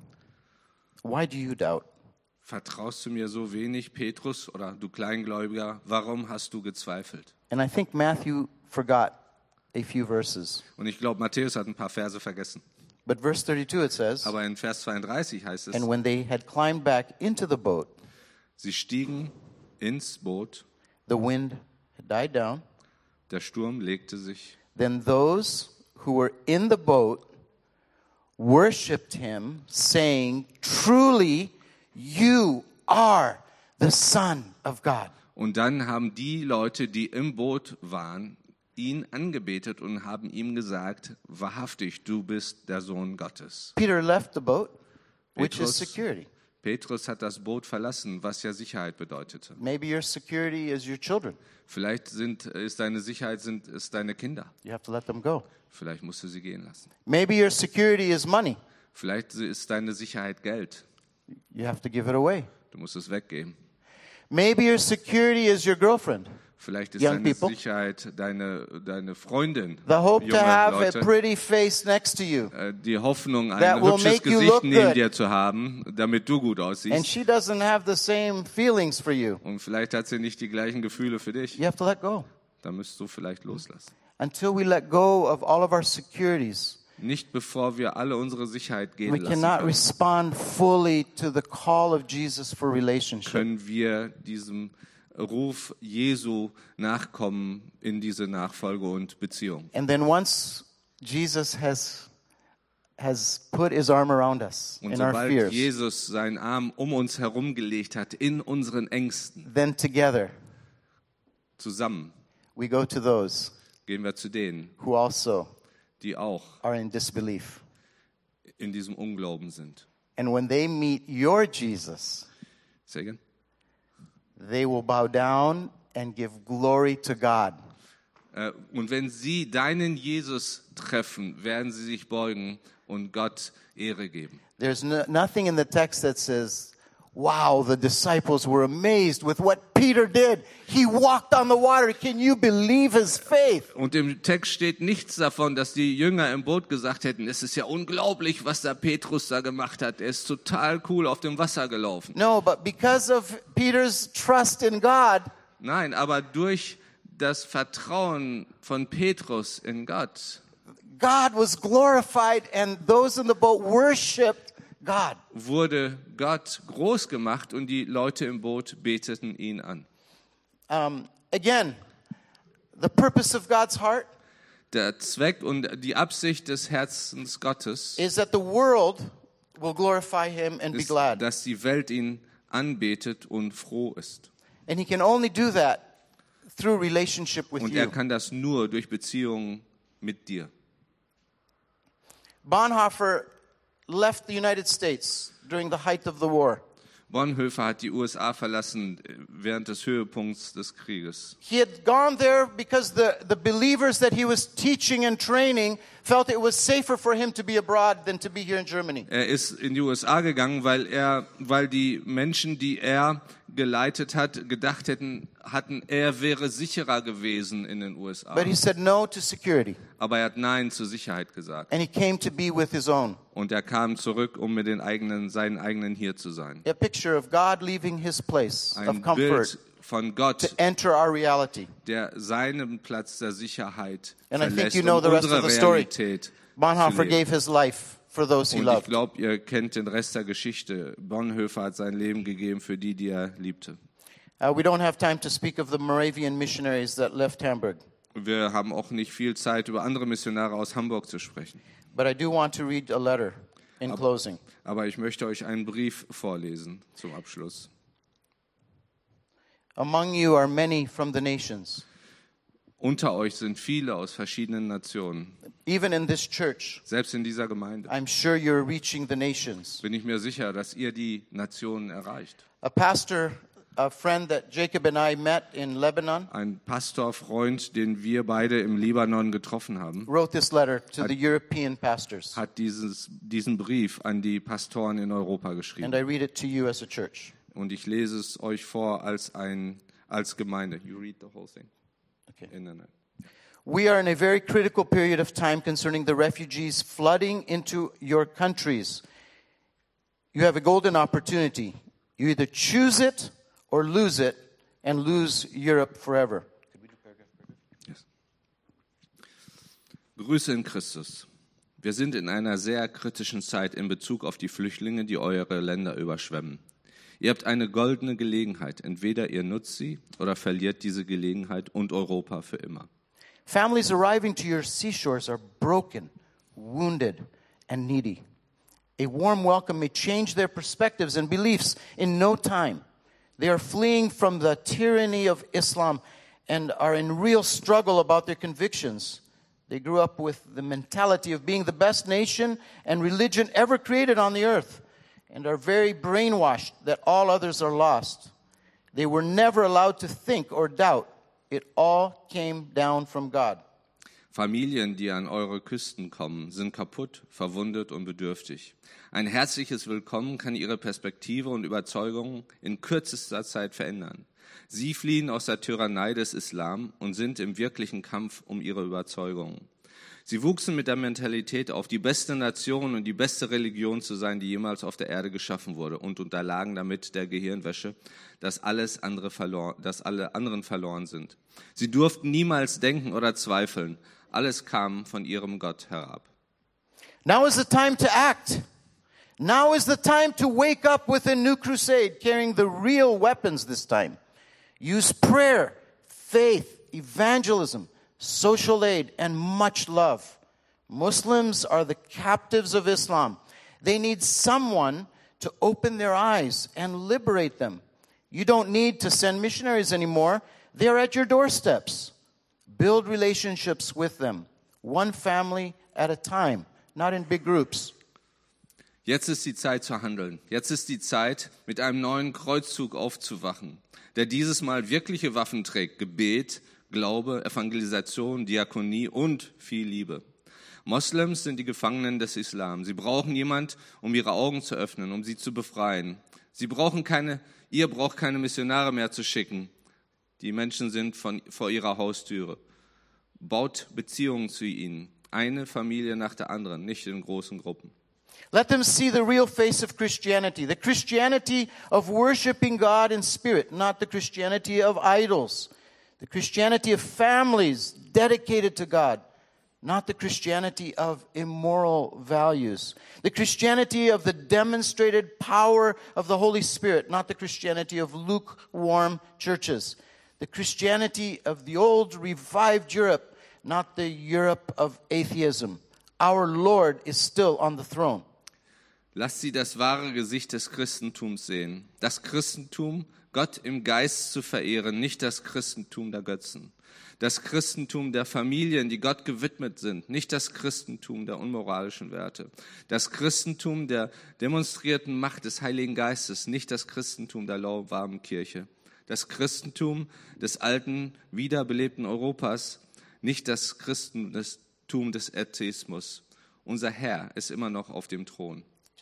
S5: why do you doubt?
S6: Vertraust du mir so wenig, Petrus, oder du Kleingläubiger, warum hast du gezweifelt?
S5: And I think Matthew forgot a few verses.
S6: Und ich glaube, Matthäus hat ein paar Verse vergessen.
S5: But verse thirty-two it says,
S6: Aber in Vers zweiunddreißig heißt es,
S5: and when they had climbed back into the boat,
S6: sie stiegen ins Boot,
S5: the wind had died down.
S6: der Sturm legte sich.
S5: Then those who were in the boat worshipped him, saying, truly, you are the Son of God.
S6: Und dann haben die Leute, die im Boot waren, ihn angebetet und haben ihm gesagt, wahrhaftig, du bist der Sohn Gottes.
S5: Peter left the boat, which
S6: Petrus-
S5: is security.
S6: Petrus hat das Boot verlassen, was ja Sicherheit bedeutete.
S5: Maybe your security is your children.
S6: Vielleicht sind, ist deine Sicherheit sind, ist deine Kinder.
S5: You have to let them go.
S6: Vielleicht musst du sie gehen lassen.
S5: Maybe your security is money.
S6: Vielleicht ist deine Sicherheit Geld.
S5: You have to give it away.
S6: Du musst es weggeben.
S5: Maybe your security is your girlfriend.
S6: Vielleicht ist
S5: Young
S6: deine
S5: people.
S6: Sicherheit deine, deine Freundin.
S5: The hope to
S6: junge
S5: have a
S6: Leute.
S5: pretty face next to you.
S6: Äh, Die Hoffnung,
S5: That
S6: ein
S5: will
S6: hübsches
S5: make you
S6: Gesicht
S5: look
S6: neben
S5: good.
S6: dir zu haben, damit du gut
S5: And
S6: aussiehst.
S5: she doesn't have the same feelings for you.
S6: Und vielleicht hat sie nicht die gleichen Gefühle für dich.
S5: You have to let go.
S6: Da müsst du vielleicht loslassen.
S5: Until we let go of all of our securities,
S6: Nicht bevor wir alle unsere Sicherheit gehen
S5: we
S6: lassen
S5: cannot
S6: können,
S5: respond fully to the call of Jesus for relationship.
S6: können wir diesem Ruf Jesu nachkommen in diese Nachfolge und Beziehung.
S5: And then once Jesus has has put his arm around us
S6: Und
S5: in our
S6: sobald
S5: fears,
S6: Jesus seinen Arm um uns herumgelegt hat, in unseren Ängsten,
S5: then together
S6: zusammen
S5: we go to those
S6: gehen wir zu denen,
S5: who also
S6: die auch
S5: are in disbelief.
S6: in diesem Unglauben sind.
S5: And when they meet your Jesus,
S6: Say again.
S5: they will bow down and give glory to God.
S6: Äh, Und wenn sie deinen Jesus treffen, werden sie sich beugen und Gott Ehre geben.
S5: There's no, nothing in the text that says, wow, the disciples were amazed with what Peter did. He walked on the water. Can you believe his faith?
S6: Und im Text steht nichts davon, dass die Jünger im Boot gesagt hätten, es ist ja unglaublich, was da Petrus da gemacht hat. Er ist total cool auf dem Wasser gelaufen.
S5: No, but because of Peter's trust in God,
S6: Nein, aber durch das Vertrauen von Petrus in Gott
S5: God was glorified and those in the boat worshiped God.
S6: wurde Gott groß gemacht und die Leute im Boot beteten ihn an.
S5: Um, again, the purpose of God's heart
S6: Der Zweck und die Absicht des Herzens Gottes
S5: is that the world will glorify him and be
S6: ist,
S5: glad.
S6: dass die Welt ihn anbetet und froh ist.
S5: And he can only do that through relationship with
S6: Und er
S5: you.
S6: kann das nur durch Beziehungen mit dir.
S5: Bonhoeffer left the United States during the height of the war.
S6: Bonhoeffer hat die U S A verlassen während des Höhepunkts des Krieges.
S5: He had gone there because the, the believers that he was teaching and training felt it was safer for him to be abroad than to be here in Germany.
S6: Er ist in die U S A gegangen, weil er, weil die Menschen, die er geleitet hat, gedacht hätten, hatten, er wäre sicherer gewesen in den U S A.
S5: But he said no to security.
S6: Aber er hat Nein zur Sicherheit gesagt.
S5: And he came to be with his own.
S6: Und er kam zurück, um mit den eigenen, seinen eigenen hier zu sein.
S5: A picture of God leaving his place of
S6: Ein
S5: comfort.
S6: Bild von
S5: to
S6: Gott,
S5: enter our reality.
S6: der seinen Platz der Sicherheit
S5: And I think
S6: verlässt,
S5: you know
S6: um
S5: the rest
S6: unsere
S5: of the story.
S6: Realität
S5: Bonhoeffer
S6: zu leben.
S5: gave his life for those he
S6: Und ich
S5: loved.
S6: glaube, ihr kennt den Rest der Geschichte. Bonhoeffer hat sein Leben gegeben für die, die er liebte.
S5: Uh, we don't have time to speak of the Moravian missionaries that left Hamburg,
S6: Wir haben auch nicht viel Zeit, über andere Missionare aus Hamburg zu sprechen.
S5: but I do want to read a letter in closing.
S6: Aber ich möchte euch einen Brief vorlesen zum Abschluss.
S5: Among you are many from the nations.
S6: Unter euch sind viele aus verschiedenen Nationen.
S5: Even in this church,
S6: Selbst in dieser Gemeinde
S5: I'm sure you're reaching the nations.
S6: bin ich mir sicher, dass ihr die Nationen erreicht.
S5: A pastor, a friend that Jacob and I met in Lebanon,
S6: Ein Pastorfreund, den wir beide im Libanon getroffen haben,
S5: wrote this letter to the European pastors.
S6: hat dieses, diesen Brief an die Pastoren in Europa
S5: And
S6: geschrieben.
S5: I read it to you as a church.
S6: Und ich lese es euch vor als, ein, als Gemeinde. You read the whole thing.
S5: Okay.
S6: Internet.
S5: We are in a very critical period of time concerning the refugees flooding into your countries. You have a golden opportunity. You either choose it or lose it and lose Europe forever.
S6: Grüße in Christus. Wir sind in einer sehr kritischen Zeit in Bezug auf die Flüchtlinge, die eure Länder überschwemmen. Ihr habt eine goldene Gelegenheit. Entweder ihr nutzt sie oder verliert diese Gelegenheit und Europa für immer.
S5: Families arriving to your seashores are broken, wounded, and needy. A warm welcome may change their perspectives and beliefs in no time. They are fleeing from the tyranny of Islam and are in real struggle about their convictions. They grew up with the mentality of being the best nation and religion ever created on the earth, and are very brainwashed that all others are lost. They were never allowed to think or doubt. It all came down from God.
S6: Familien, die an eure Küsten kommen, sind kaputt, verwundet und bedürftig. Ein herzliches Willkommen kann ihre Perspektive und Überzeugungen in kürzester Zeit verändern. Sie fliehen aus der Tyrannei des Islam und sind im wirklichen Kampf um ihre Überzeugungen. Sie wuchsen mit der Mentalität auf, die beste Nation und die beste Religion zu sein, die jemals auf der Erde geschaffen wurde, und unterlagen damit der Gehirnwäsche, dass alles andere verloren, dass alle anderen verloren sind. Sie durften niemals denken oder zweifeln. Alles kam von ihrem Gott herab.
S5: Now is the time to act. Now is the time to wake up with a new crusade, carrying the real weapons this time. Use prayer, faith, evangelism, social aid, and much love. Muslims are the captives of Islam. They need someone to open their eyes and liberate them. You don't need to send missionaries anymore. They are at your doorsteps. Build relationships with them, one family at a time, not in big groups.
S6: Jetzt ist die Zeit zu handeln. Jetzt ist die Zeit, mit einem neuen Kreuzzug aufzuwachen, der dieses Mal wirkliche Waffen trägt: Gebet, Glaube, Evangelisation, Diakonie und viel Liebe. Moslems sind die Gefangenen des Islam. Sie brauchen jemand, um ihre Augen zu öffnen, um sie zu befreien. Sie brauchen keine, ihr braucht keine Missionare mehr zu schicken. Die Menschen sind von, vor ihrer Haustüre. Baut Beziehungen zu ihnen. Eine Familie nach der anderen, nicht in großen Gruppen.
S5: Let them see the real face of Christianity, the Christianity of worshiping God in spirit, not the Christianity of idols, the Christianity of families dedicated to God, not the Christianity of immoral values, the Christianity of the demonstrated power of the Holy Spirit, not the Christianity of lukewarm churches, the Christianity of the old revived Europe, not the Europe of atheism. Our Lord is still on the throne.
S6: Lasst sie das wahre Gesicht des Christentums sehen. Das Christentum, Gott im Geist zu verehren, nicht das Christentum der Götzen. Das Christentum der Familien, die Gott gewidmet sind, nicht das Christentum der unmoralischen Werte. Das Christentum der demonstrierten Macht des Heiligen Geistes, nicht das Christentum der lauwarmen Kirche. Das Christentum des alten, wiederbelebten Europas, nicht das Christentum des Atheismus. Unser Herr ist immer noch auf dem Thron.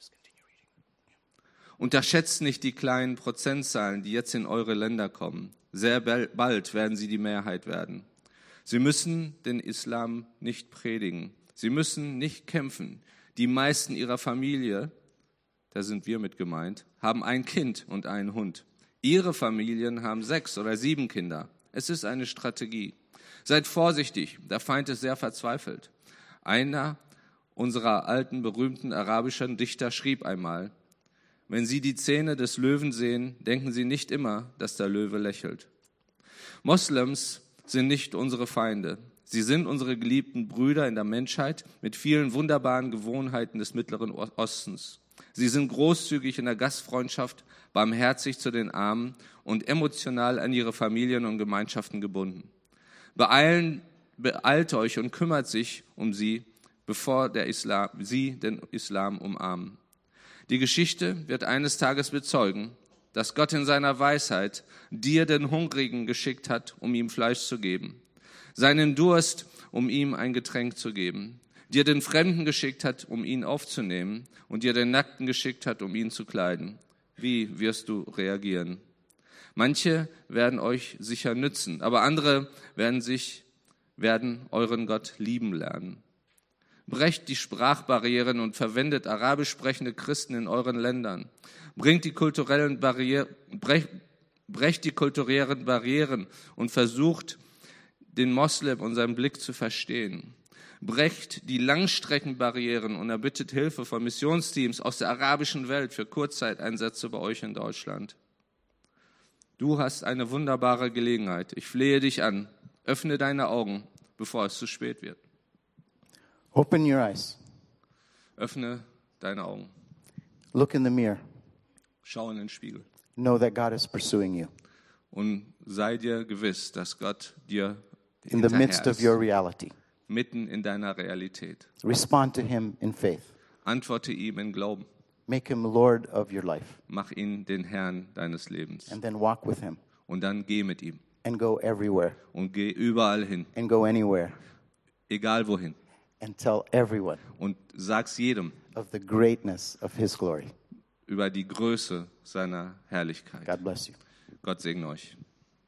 S6: Unterschätzt nicht die kleinen Prozentzahlen, die jetzt in eure Länder kommen. Sehr bald werden sie die Mehrheit werden. Sie müssen den Islam nicht predigen. Sie müssen nicht kämpfen. Die meisten ihrer Familie, da sind wir mit gemeint, haben ein Kind und einen Hund. Ihre Familien haben sechs oder sieben Kinder. Es ist eine Strategie. Seid vorsichtig, der Feind ist sehr verzweifelt. Einer unserer alten, berühmten arabischen Dichter schrieb einmal: Wenn Sie die Zähne des Löwen sehen, denken Sie nicht immer, dass der Löwe lächelt. Moslems sind nicht unsere Feinde. Sie sind unsere geliebten Brüder in der Menschheit mit vielen wunderbaren Gewohnheiten des Mittleren Ostens. Sie sind großzügig in der Gastfreundschaft, barmherzig zu den Armen und emotional an ihre Familien und Gemeinschaften gebunden. Beeilen, beeilt euch und kümmert sich um sie, bevor der Islam, sie den Islam umarmen. Die Geschichte wird eines Tages bezeugen, dass Gott in seiner Weisheit dir den Hungrigen geschickt hat, um ihm Fleisch zu geben, seinen Durst, um ihm ein Getränk zu geben, dir den Fremden geschickt hat, um ihn aufzunehmen und dir den Nackten geschickt hat, um ihn zu kleiden. Wie wirst du reagieren? Manche werden euch sicher nützen, aber andere werden sich, werden euren Gott lieben lernen. Brecht die Sprachbarrieren und verwendet arabisch sprechende Christen in euren Ländern. Bringt die kulturellen Barrieren, brecht, brecht die kulturellen Barrieren und versucht, den Moslem und seinen Blick zu verstehen. Brecht die Langstreckenbarrieren und erbittet Hilfe von Missionsteams aus der arabischen Welt für Kurzzeiteinsätze bei euch in Deutschland. Du hast eine wunderbare Gelegenheit. Ich flehe dich an. Öffne deine Augen, bevor es zu spät wird.
S5: Open your eyes.
S6: Öffne deine Augen.
S5: Look in the mirror.
S6: Schau in den Spiegel.
S5: Know that God is pursuing you
S6: Und sei dir gewiss, dass Gott dir
S5: in the midst
S6: hinterher
S5: of your
S6: ist,
S5: reality.
S6: mitten in deiner Realität.
S5: Respond to Him in faith.
S6: Antworte ihm in Glauben.
S5: Make Him Lord of your life.
S6: Mach ihn den Herrn deines Lebens.
S5: And then walk with Him.
S6: Und dann geh mit ihm.
S5: And go everywhere.
S6: Und geh überall hin.
S5: And go anywhere.
S6: Egal wohin.
S5: And tell everyone
S6: Und sag's jedem
S5: of the greatness of His glory.
S6: über die Größe seiner Herrlichkeit.
S5: God bless you.
S6: Gott segne euch.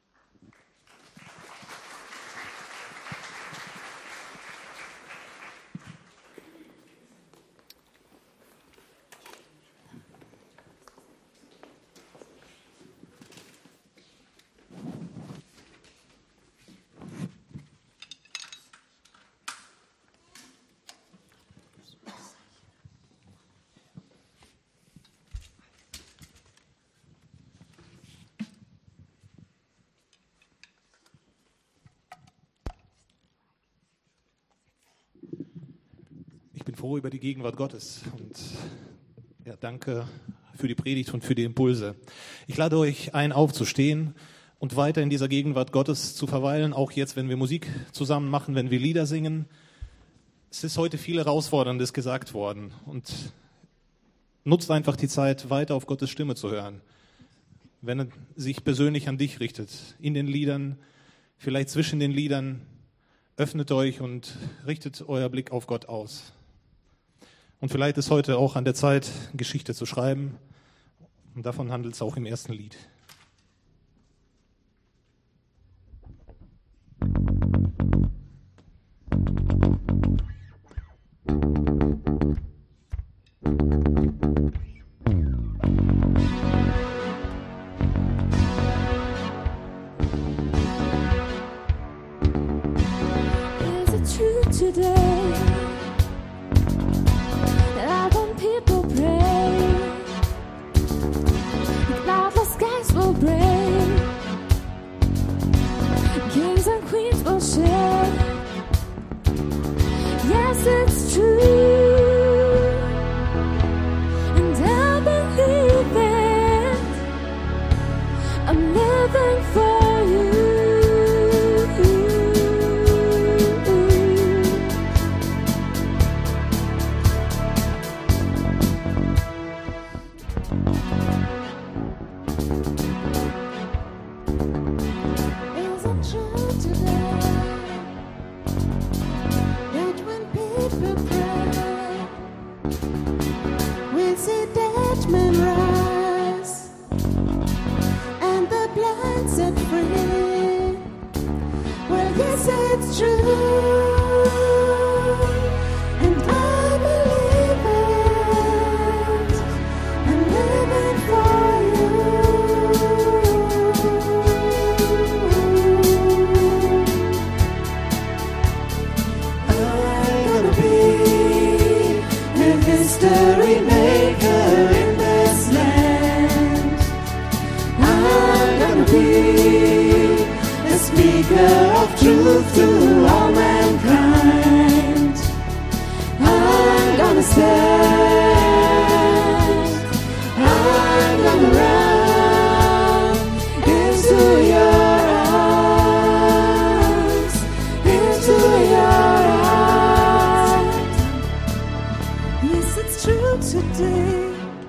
S7: Ich bin froh über die Gegenwart Gottes und ja, danke für die Predigt und für die Impulse. Ich lade euch ein, aufzustehen und weiter in dieser Gegenwart Gottes zu verweilen, auch jetzt, wenn wir Musik zusammen machen, wenn wir Lieder singen. Es ist heute viel Herausforderndes gesagt worden und nutzt einfach die Zeit, weiter auf Gottes Stimme zu hören. Wenn er sich persönlich an dich richtet, in den Liedern, vielleicht zwischen den Liedern, öffnet euch und richtet euer Blick auf Gott aus. Und vielleicht ist heute auch an der Zeit, Geschichte zu schreiben. Und davon handelt es auch im ersten Lied.
S8: Is it true today that all when people pray, cloudless skies history maker in this land. I'm gonna be a speaker of truth to all mankind. I'm gonna stand. I'm gonna run into your arms, into your arms. Yes, it's true today.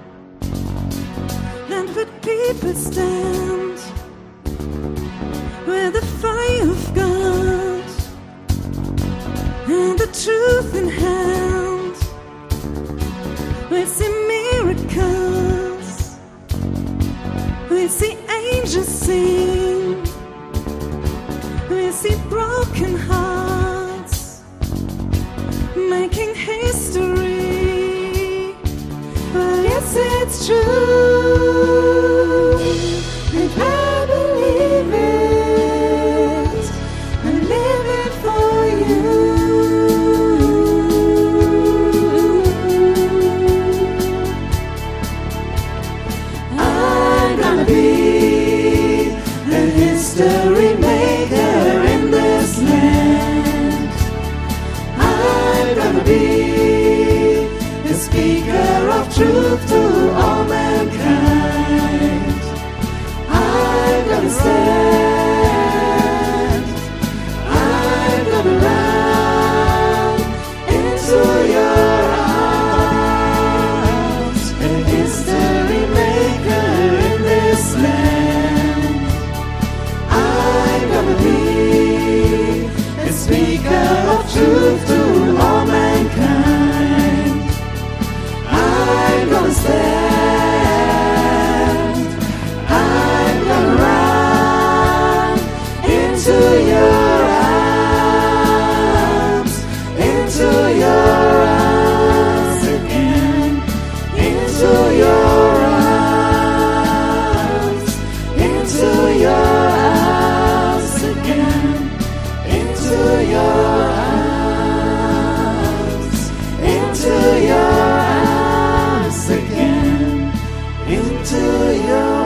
S8: Land where people stand, where the fire of God and the truth in hand. We see miracles, we see angels sing, we see broken hearts making history. But yes, it's true, and I believe it, I live it for you. I'm gonna be a history maker in this land. I'm gonna be a speaker of truth to all mankind. I'm gonna stand. I'm gonna run into your arms, a history maker in this land. I'm gonna be a speaker of truth to all mankind. I'm gonna stand. I'm gonna run into your arms, into your arms again, into your arms, into your arms again, into your arms, into your arms again, into your arms.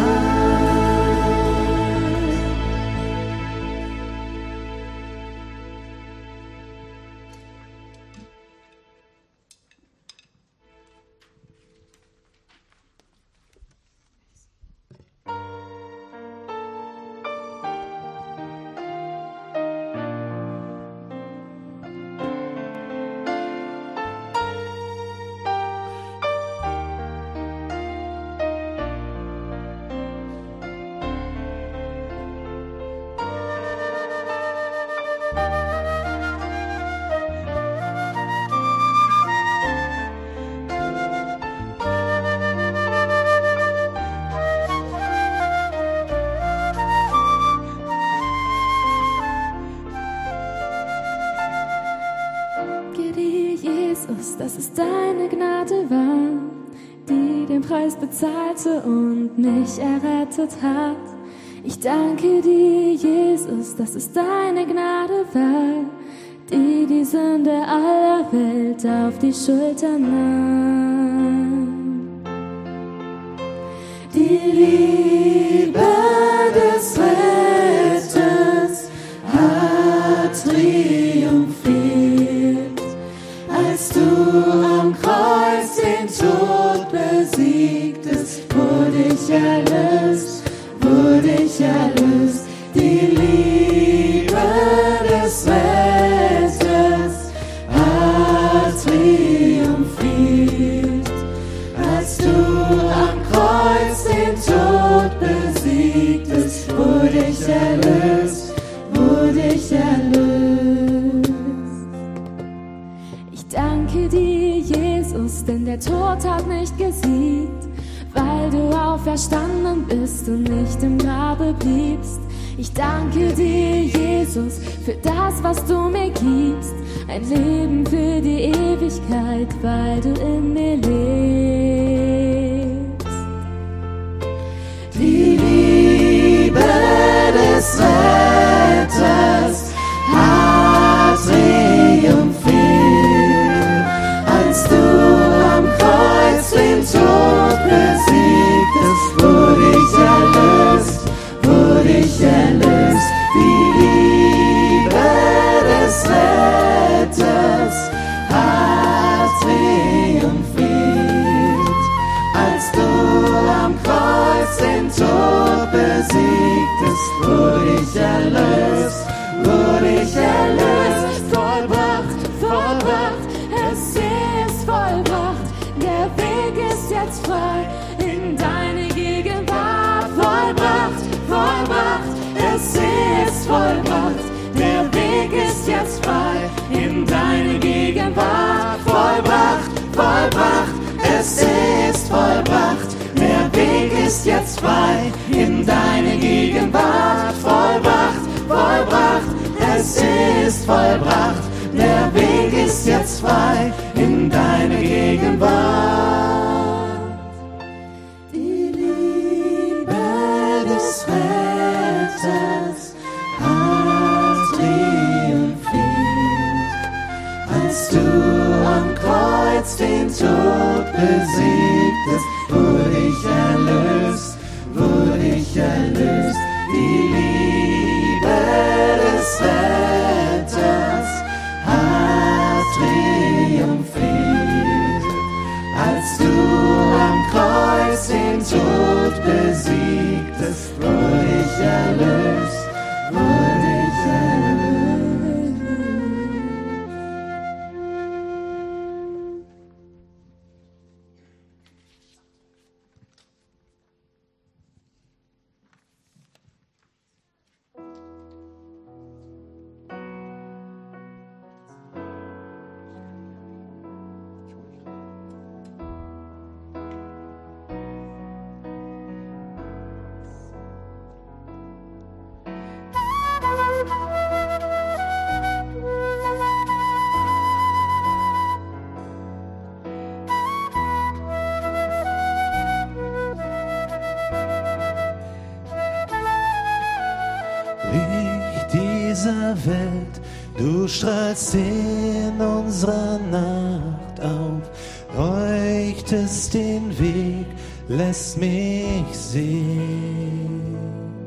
S9: Danke dir, Jesus, dass es deine Gnade war, die den Preis bezahlte und mich errettet hat. Ich danke dir, Jesus, dass es deine Gnade war, die die Sünde aller Welt auf die Schultern nahm. Die Liebe des Retters hat triumphiert, als du am Kreuz den Tod besiegtest, wurde ich erlöst, wurde ich erlöst. Die Liebe des Retters hat triumphiert, als du am Kreuz den Tod besiegtest, wurde ich erlöst, wurde ich erlöst. Ich danke dir, Jesus, denn der Tod hat nicht gesiegt, weil du auferstanden bist und nicht im Grabe bliebst. Ich danke dir, Jesus, für das, was du mir gibst, ein Leben für die Ewigkeit, weil du in mir lebst.
S8: Die Liebe des Retters hat triumphiert, als du wurde ich erlöst, wurde ich erlöst, vollbracht, vollbracht, es ist vollbracht, der Weg ist jetzt frei, in deine Gegenwart, vollbracht, vollbracht, es ist vollbracht, der Weg ist jetzt frei, in deine Gegenwart, vollbracht, vollbracht, es ist vollbracht, der Weg ist jetzt frei, in deine Gegenwart, vollbracht, vollbracht, es ist vollbracht, der Weg ist jetzt frei, in deine Gegenwart. Die Liebe des Retters hat triumphiert, als du am Kreuz den Tod besiegtest, wurde ich erlöst, wurde ich erlöst. Die Liebe des Retters hat triumphiert, als du am Kreuz den Tod besiegtest, wurde ich erlöst, wurde ich erlöst. Welt, du strahlst in unserer Nacht auf, leuchtest den Weg, lässt mich sehen.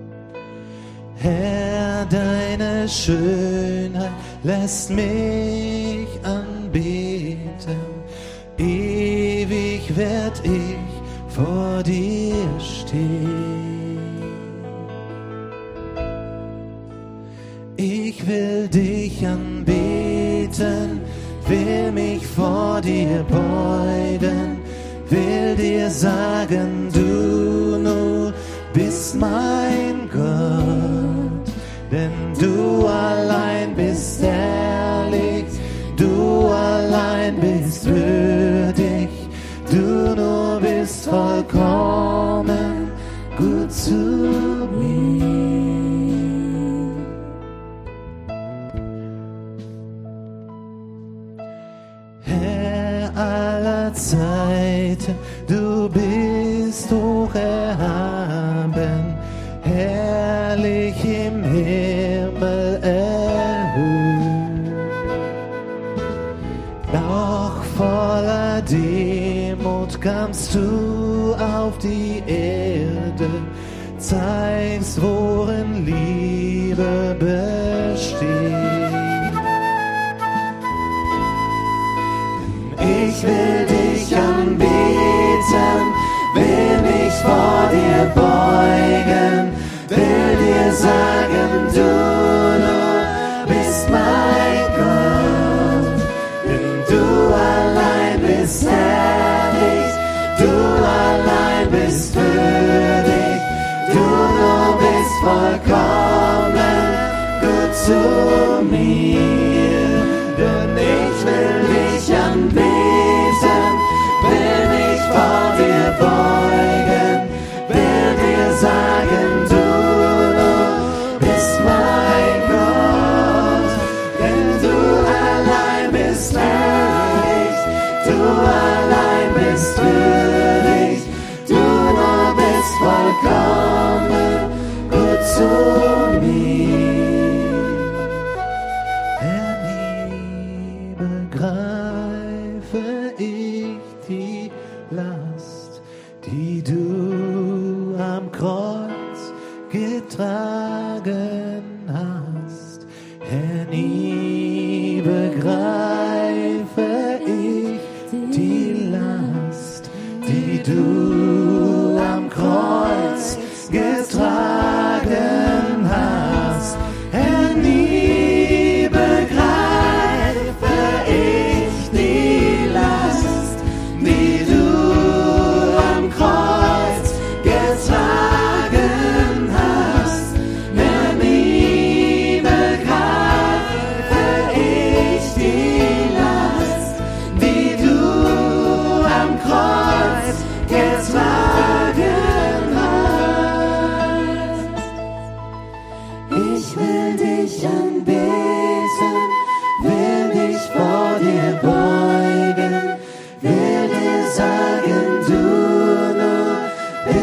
S8: Herr, deine Schönheit lässt mich anbeten, ewig werd ich vor dir stehen. Ich will dich anbeten, will mich vor dir beugen, will dir sagen, du nur bist mein Gott, denn du allein bist herrlich, du allein bist würdig, du nur bist vollkommen gut zu mir. Aller Zeiten, du bist hoch erhaben, herrlich im Himmel erhöht. Doch voller Demut kamst du auf die Erde, zeigst, worin Liebe besteht. Ich will dich anbeten, will mich vor dir beugen, will dir sagen, du nur bist mein Gott, denn du allein bist herrlich, du allein bist würdig, du nur bist vollkommen gut zu mir, denn ich will dich anbeten, will mich vor dir beugen, will dir sagen, du nur bist mein Gott, denn du allein bist herrlich, du allein bist würdig, du nur bist vollkommen gut zu mir. Herr, nie begreife ich die Last, die du am Kreuz getragen hast. Herr, nie begreife ich die Last, die du am Kreuz getragen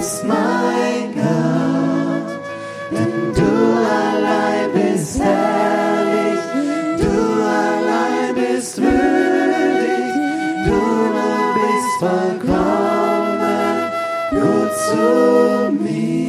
S8: bist mein Gott, denn du allein bist herrlich, du allein bist würdig, du nur bist vollkommen gut zu mir.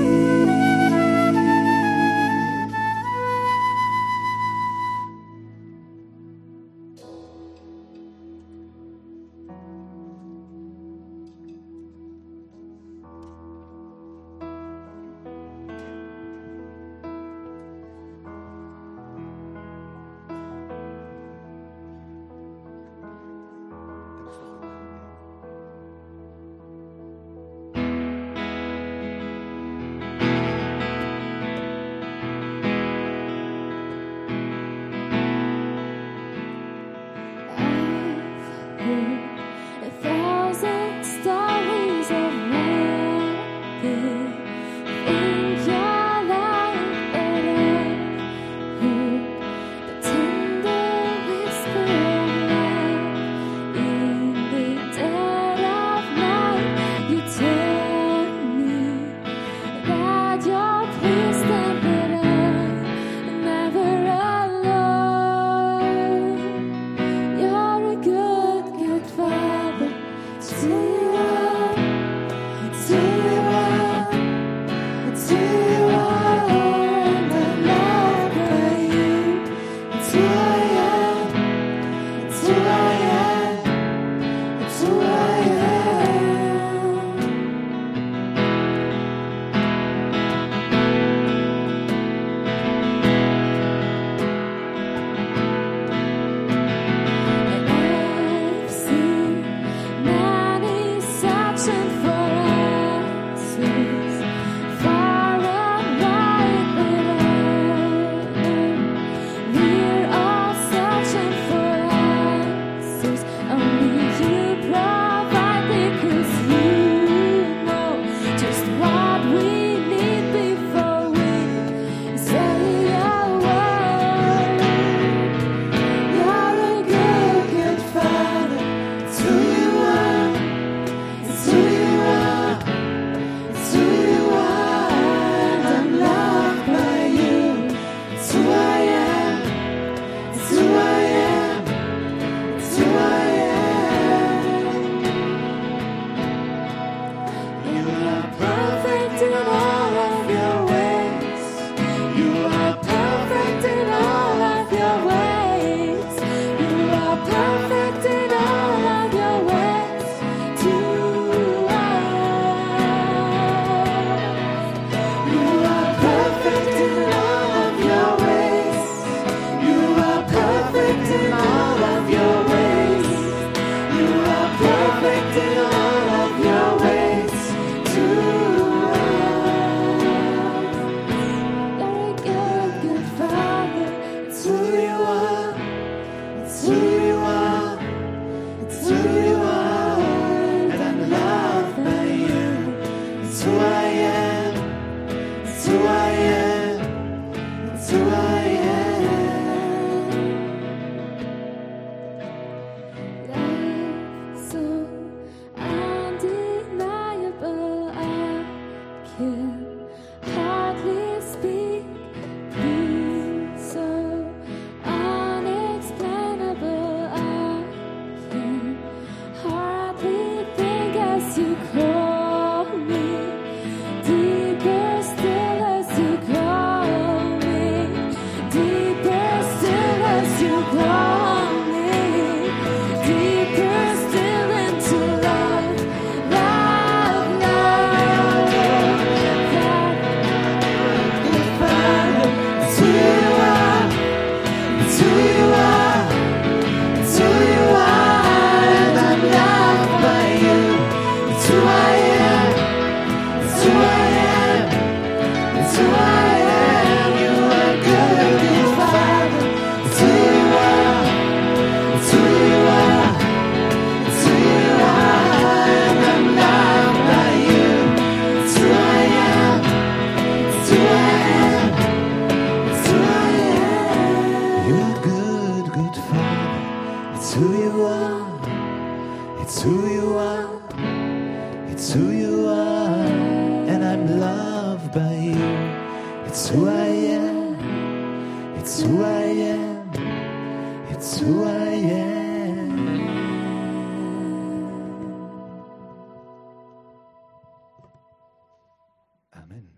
S9: A thousand stories of wonder in your life that I've heard. The tender whisper of love in the dead of night. You tell me that you're pleased and that I'm never alone. You're a good, good Father. To you are, to you are, to you are, and I'm loved by you. It's who I am, it's who I am, it's who I am. And I've seen many searching for answers, far and wide, but we're all searching for answers. Only you provide, because you know just what we need before we say a word. You're a good, good Father. It's who you are. It's who you are. It's who you are. And I'm loved by you. It's who I am. It's who I am. It's who I am. You are perfect in all of your ways. You are perfect in all of your ways. You are perfect in all of your ways to us. You are perfect in all of your ways. You are perfect in all of your ways. You are perfect in all of your ways to us. You're a good, good Father. It's who you are. It's who you are. It's who you are. And I'm loved by you. It's who I am. It's who I am. It's who I am. Love so undeniable, I can hardly speak. Peace so unexplainable, I can hardly think as you call me. Deeper still as you call me. Deeper still as you call me. Deeper still into love. Love, love. Good Father, it's who you are. It's who you are. It's who you are. And I'm loved by you. It's who I am. It's who I am. It's who I am. You are good, good Father. It's who you are. It's who you are. It's who you are. And I'm loved by you. It's who I am. It's who I am. It's who I am. You are good, good Father. It's who you are. It's who you are. It's who you are.
S8: It's who I am. It's who I am. It's who I am. Amen.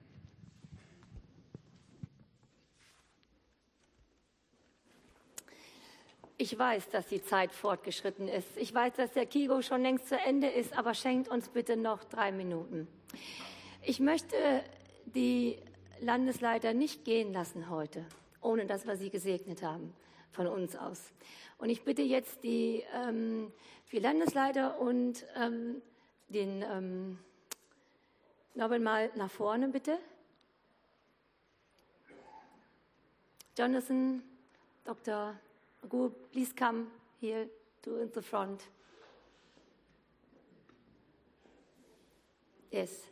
S1: Ich weiß, dass die Zeit fortgeschritten ist. Ich weiß, dass der Kigo schon längst zu Ende ist, aber schenkt uns bitte noch drei Minuten. Ich möchte die Landesleiter nicht gehen lassen heute, ohne dass wir sie gesegnet haben, von uns aus. Und ich bitte jetzt die ähm, vier Landesleiter und ähm, den ähm, Norbert mal nach vorne, bitte. Jonathan, Doktor Agu, please come here to in the front. Yes.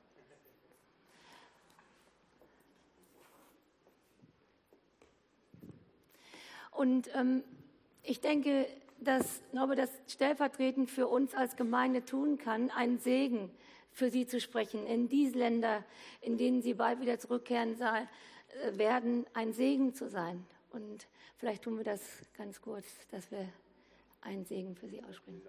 S1: Und ähm, ich denke, dass Norbert das stellvertretend für uns als Gemeinde tun kann, einen Segen für sie zu sprechen, in diese Länder, in denen sie bald wieder zurückkehren sei, äh, werden, ein Segen zu sein. Und vielleicht tun wir das ganz kurz, dass wir einen Segen für sie aussprechen.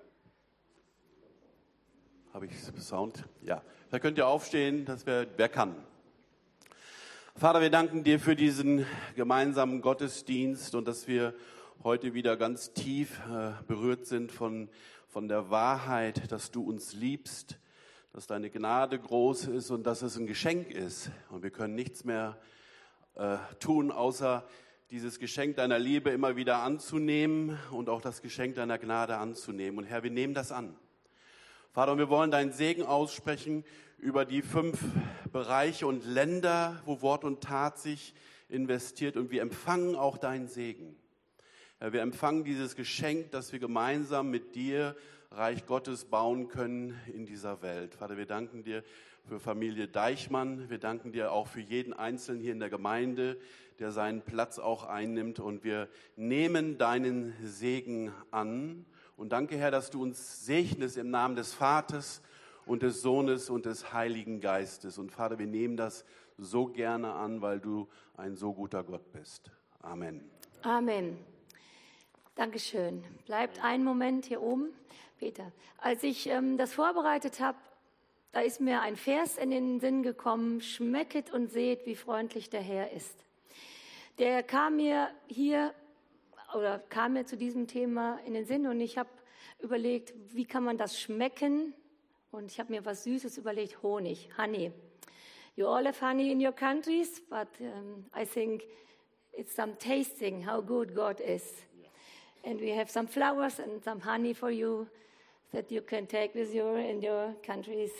S10: Habe ich Sound? Ja. Da könnt ihr aufstehen, dass wer, wer kann. Vater, wir danken dir für diesen gemeinsamen Gottesdienst und dass wir heute wieder ganz tief äh, berührt sind von, von der Wahrheit, dass du uns liebst, dass deine Gnade groß ist und dass es ein Geschenk ist. Und wir können nichts mehr äh, tun, außer dieses Geschenk deiner Liebe immer wieder anzunehmen und auch das Geschenk deiner Gnade anzunehmen. Und Herr, wir nehmen das an. Vater, und wir wollen deinen Segen aussprechen über die fünf Bereiche und Länder, wo Wort und Tat sich investiert. Und wir empfangen auch deinen Segen. Herr, wir empfangen dieses Geschenk, dass wir gemeinsam mit dir Reich Gottes bauen können in dieser Welt. Vater, wir danken dir für Familie Deichmann. Wir danken dir auch für jeden Einzelnen hier in der Gemeinde, der seinen Platz auch einnimmt. Und wir nehmen deinen Segen an. Und danke, Herr, dass du uns segnest im Namen des Vaters und des Sohnes und des Heiligen Geistes. Und Vater, wir nehmen das so gerne an, weil du ein so guter Gott bist. Amen.
S1: Amen. Dankeschön. Bleibt einen Moment hier oben. Peter, als ich ähm, das vorbereitet habe, da ist mir ein Vers in den Sinn gekommen: Schmecket und seht, wie freundlich der Herr ist. Der kam mir hier oder kam mir zu diesem Thema in den Sinn und ich habe überlegt, wie kann man das schmecken? Und ich habe mir was Süßes überlegt: Honig, Honey. You all have honey in your countries, but um, I think it's some tasting how good God is. And we have some flowers and some honey for you that you can take with you in your countries.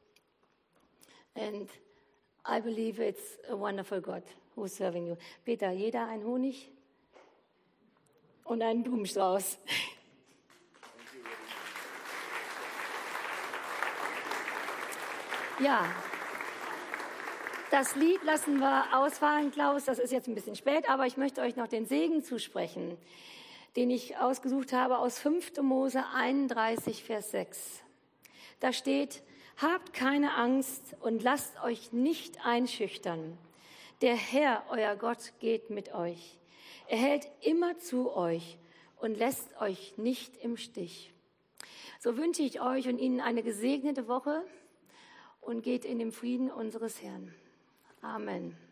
S1: And I believe it's a wonderful God who's serving you. Peter, jeder ein Honig und einen Blumenstrauß. Ja, das Lied lassen wir ausfallen, Klaus. Das ist jetzt ein bisschen spät, aber ich möchte euch noch den Segen zusprechen, den ich ausgesucht habe aus fünfter Mose einunddreißig, Vers sechs. Da steht: Habt keine Angst und lasst euch nicht einschüchtern. Der Herr, euer Gott, geht mit euch. Er hält immer zu euch und lässt euch nicht im Stich. So wünsche ich euch und Ihnen eine gesegnete Woche und geht in den Frieden unseres Herrn. Amen.